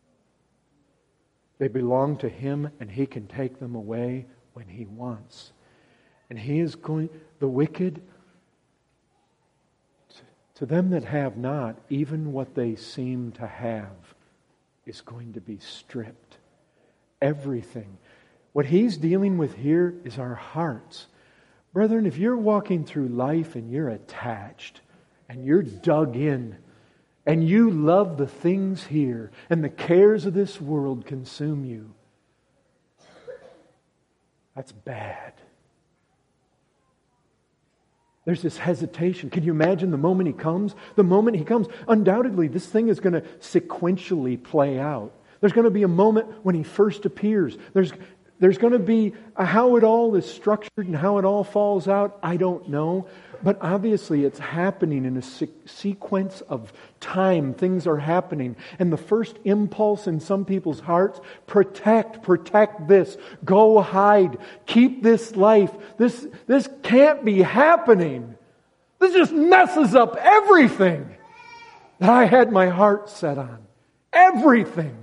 They belong to Him, and He can take them away when He wants. And He is going, the wicked, to them that have not, even what they seem to have is going to be stripped. Everything. What He's dealing with here is our hearts. Brethren, if you're walking through life and you're attached and you're dug in and you love the things here and the cares of this world consume you, that's bad. There's this hesitation. Can you imagine the moment He comes? The moment He comes, undoubtedly this thing is going to sequentially play out. There's going to be a moment when He first appears. There's going to be how it all is structured and how it all falls out. I don't know. But obviously it's happening in a sequence of time. Things are happening. And the first impulse in some people's hearts, protect this. Go hide. Keep this life. This can't be happening. This just messes up everything that I had my heart set on. Everything.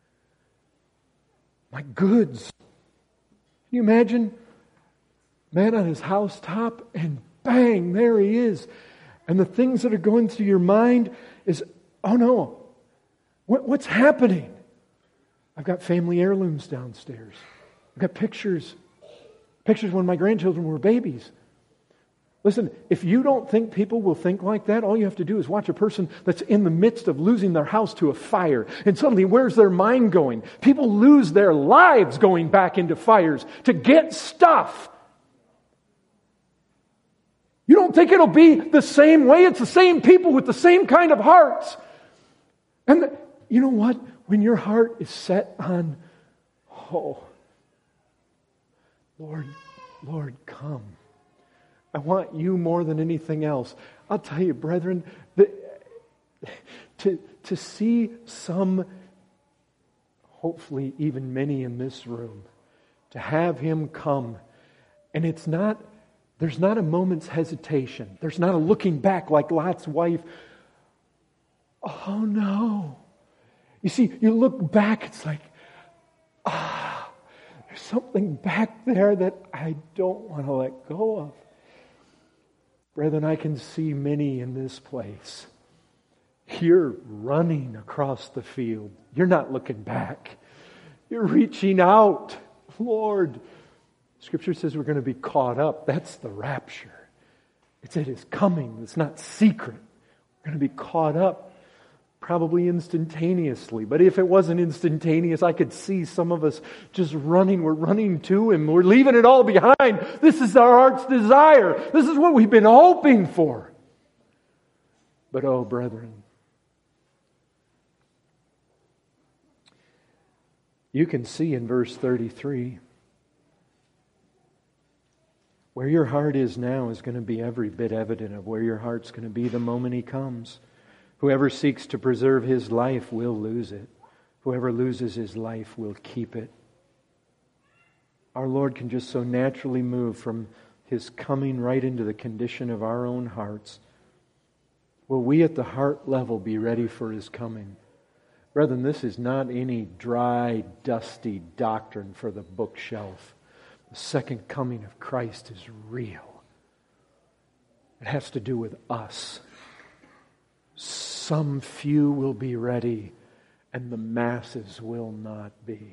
My goods. Can you imagine? Man on his housetop, and bang, there he is. And the things that are going through your mind is, oh no, what's happening? I've got family heirlooms downstairs. I've got pictures when my grandchildren were babies. Listen, if you don't think people will think like that, all you have to do is watch a person that's in the midst of losing their house to a fire. And suddenly, where's their mind going? People lose their lives going back into fires to get stuff. You don't think it'll be the same way? It's the same people with the same kind of hearts. And you know what? When your heart is set on, oh, Lord, come. I want you more than anything else. I'll tell you, brethren, to see some, hopefully even many in this room, to have Him come, and there's not a moment's hesitation. There's not a looking back like Lot's wife. Oh no. You see, you look back, it's like, there's something back there that I don't want to let go of. Brethren, I can see many in this place. You're running across the field. You're not looking back. You're reaching out. Lord, Scripture says we're going to be caught up. That's the rapture. It's at His coming. It's not secret. We're going to be caught up probably instantaneously. But if it wasn't instantaneous, I could see some of us just running. We're running to Him. We're leaving it all behind. This is our heart's desire. This is what we've been hoping for. But oh, brethren, you can see in verse 33, where your heart is now is going to be every bit evident of where your heart's going to be the moment He comes. Whoever seeks to preserve his life will lose it. Whoever loses his life will keep it. Our Lord can just so naturally move from His coming right into the condition of our own hearts. Will we at the heart level be ready for His coming? Brethren, this is not any dry, dusty doctrine for the bookshelf. The second coming of Christ is real. It has to do with us. Some few will be ready, and the masses will not be.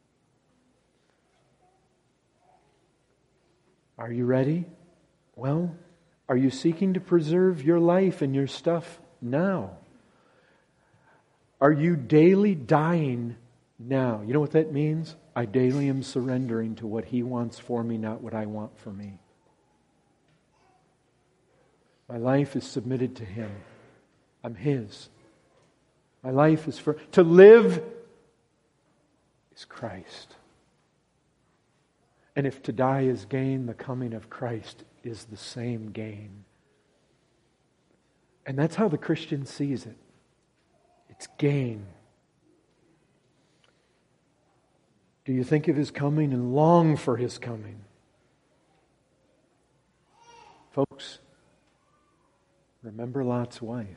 Are you ready? Well, are you seeking to preserve your life and your stuff now? Are you daily dying now? You know what that means? I daily am surrendering to what He wants for me, not what I want for me. My life is submitted to Him. I'm His. My life is for... To live is Christ. And if to die is gain, the coming of Christ is the same gain. And that's how the Christian sees it. It's gain. Do you think of His coming and long for His coming? Folks, remember Lot's wife.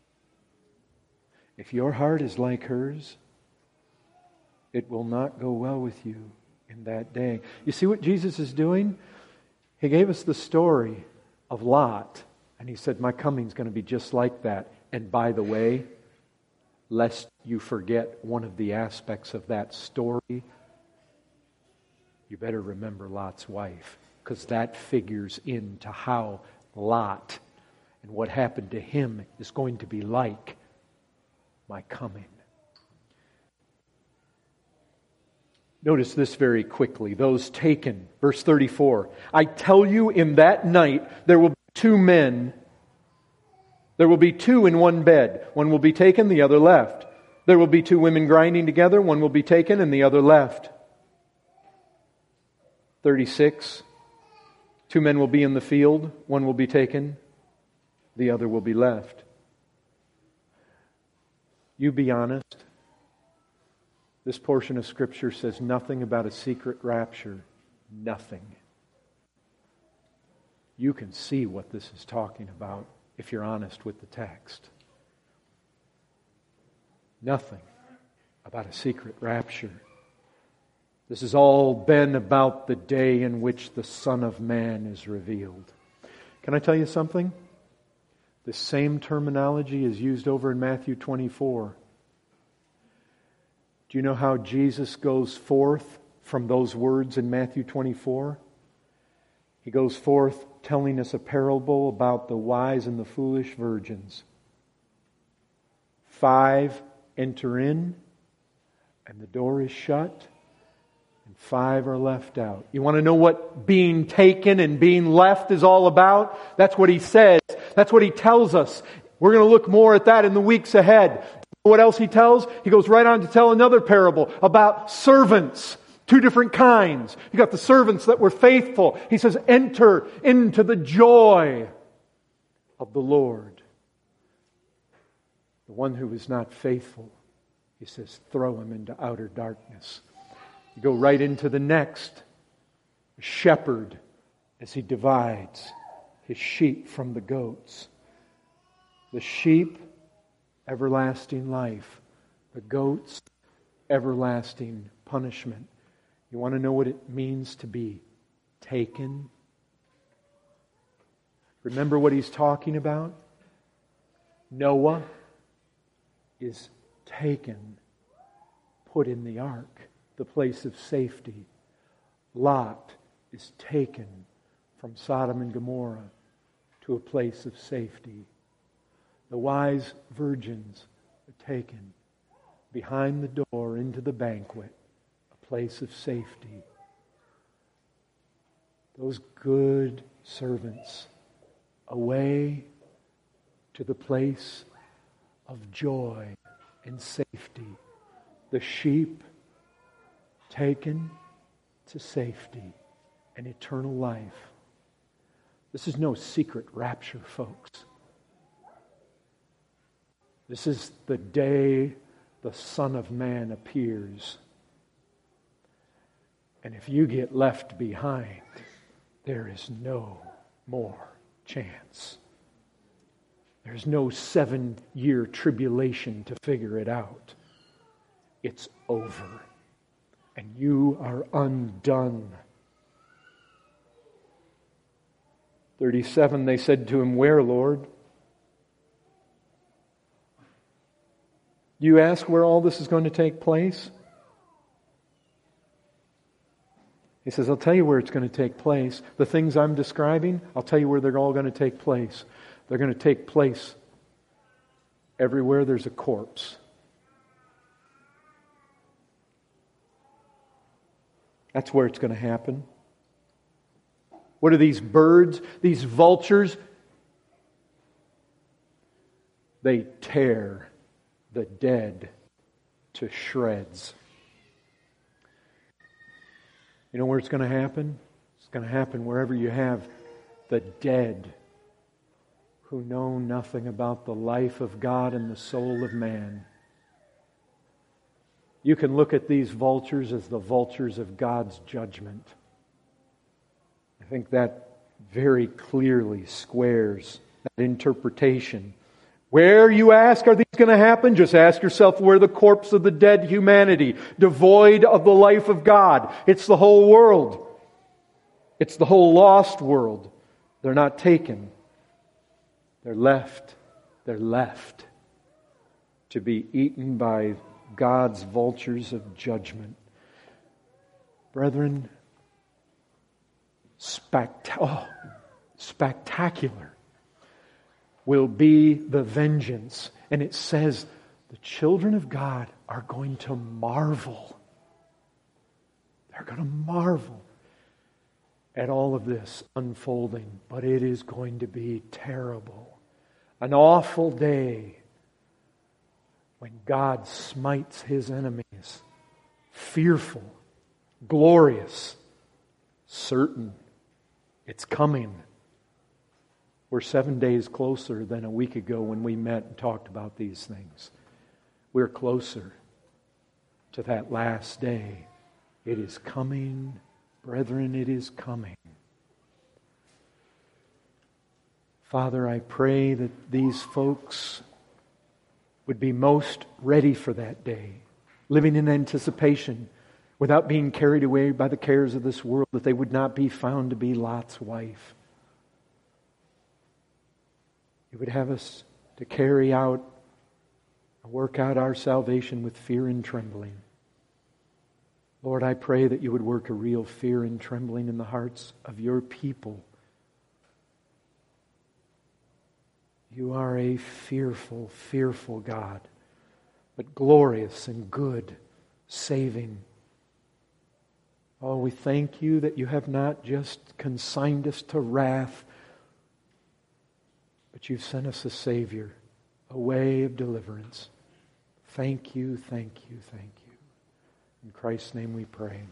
If your heart is like hers, it will not go well with you in that day. You see what Jesus is doing? He gave us the story of Lot, and He said, my coming's going to be just like that. And by the way, lest you forget one of the aspects of that story, you better remember Lot's wife, because that figures into how Lot and what happened to him is going to be like my coming. Notice this very quickly. Those taken, verse 34. I tell you, in that night there will be two men. There will be two in one bed. One will be taken, the other left. There will be two women grinding together. One will be taken and the other left. 36. Two men will be in the field. One will be taken, the other will be left. You be honest. This portion of Scripture says nothing about a secret rapture. Nothing. You can see what this is talking about if you're honest with the text. Nothing about a secret rapture. This has all been about the day in which the Son of Man is revealed. Can I tell you something? The same terminology is used over in Matthew 24. Do you know how Jesus goes forth from those words in Matthew 24? He goes forth telling us a parable about the wise and the foolish virgins. 5 enter in, and the door is shut, and 5 are left out. You want to know what being taken and being left is all about? That's what He says. That's what He tells us. We're going to look more at that in the weeks ahead. What else He tells? He goes right on to tell another parable about servants. 2 different kinds. You got the servants that were faithful. He says, enter into the joy of the Lord. The one who is not faithful, He says, throw him into outer darkness. You go right into the next. A shepherd, as he divides his sheep from the goats. The sheep, everlasting life. The goats, everlasting punishment. You want to know what it means to be taken? Remember what he's talking about? Noah is taken, put in the ark, the place of safety. Lot is taken from Sodom and Gomorrah to a place of safety. The wise virgins are taken behind the door into the banquet, a place of safety. Those good servants away to the place of joy and safety. The sheep taken to safety and eternal life. This is no secret rapture, folks. This is the day the Son of Man appears. And if you get left behind, there is no more chance. There's no 7-year tribulation to figure it out. It's over. And you are undone. 37, they said to him, "Where, Lord?" You ask where all this is going to take place? He says, I'll tell you where it's going to take place. The things I'm describing, I'll tell you where they're all going to take place. They're going to take place everywhere there's a corpse. That's where it's going to happen. What are these birds? These vultures? They tear the dead to shreds. You know where it's going to happen? It's going to happen wherever you have the dead who know nothing about the life of God and the soul of man. You can look at these vultures as the vultures of God's judgment. I think that very clearly squares that interpretation. Where, you ask, are these going to happen? Just ask yourself where the corpse of the dead humanity, devoid of the life of God. It's the whole world. It's the whole lost world. They're not taken. They're left. They're left to be eaten by God's vultures of judgment. Brethren, spectacular will be the vengeance. And it says the children of God are going to marvel. They're going to marvel at all of this unfolding. But it is going to be terrible. An awful day when God smites His enemies. Fearful, glorious, certain. It's coming. We're 7 days closer than a week ago when we met and talked about these things. We're closer to that last day. It is coming, brethren, it is coming. Father, I pray that these folks would be most ready for that day, living in anticipation, without being carried away by the cares of this world, that they would not be found to be Lot's wife. You would have us to carry out, work out our salvation with fear and trembling. Lord, I pray that you would work a real fear and trembling in the hearts of your people. You are a fearful, fearful God, but glorious and good, saving. Oh, we thank you that you have not just consigned us to wrath, but you've sent us a Savior, a way of deliverance. Thank you, thank you, thank you. In Christ's name we pray.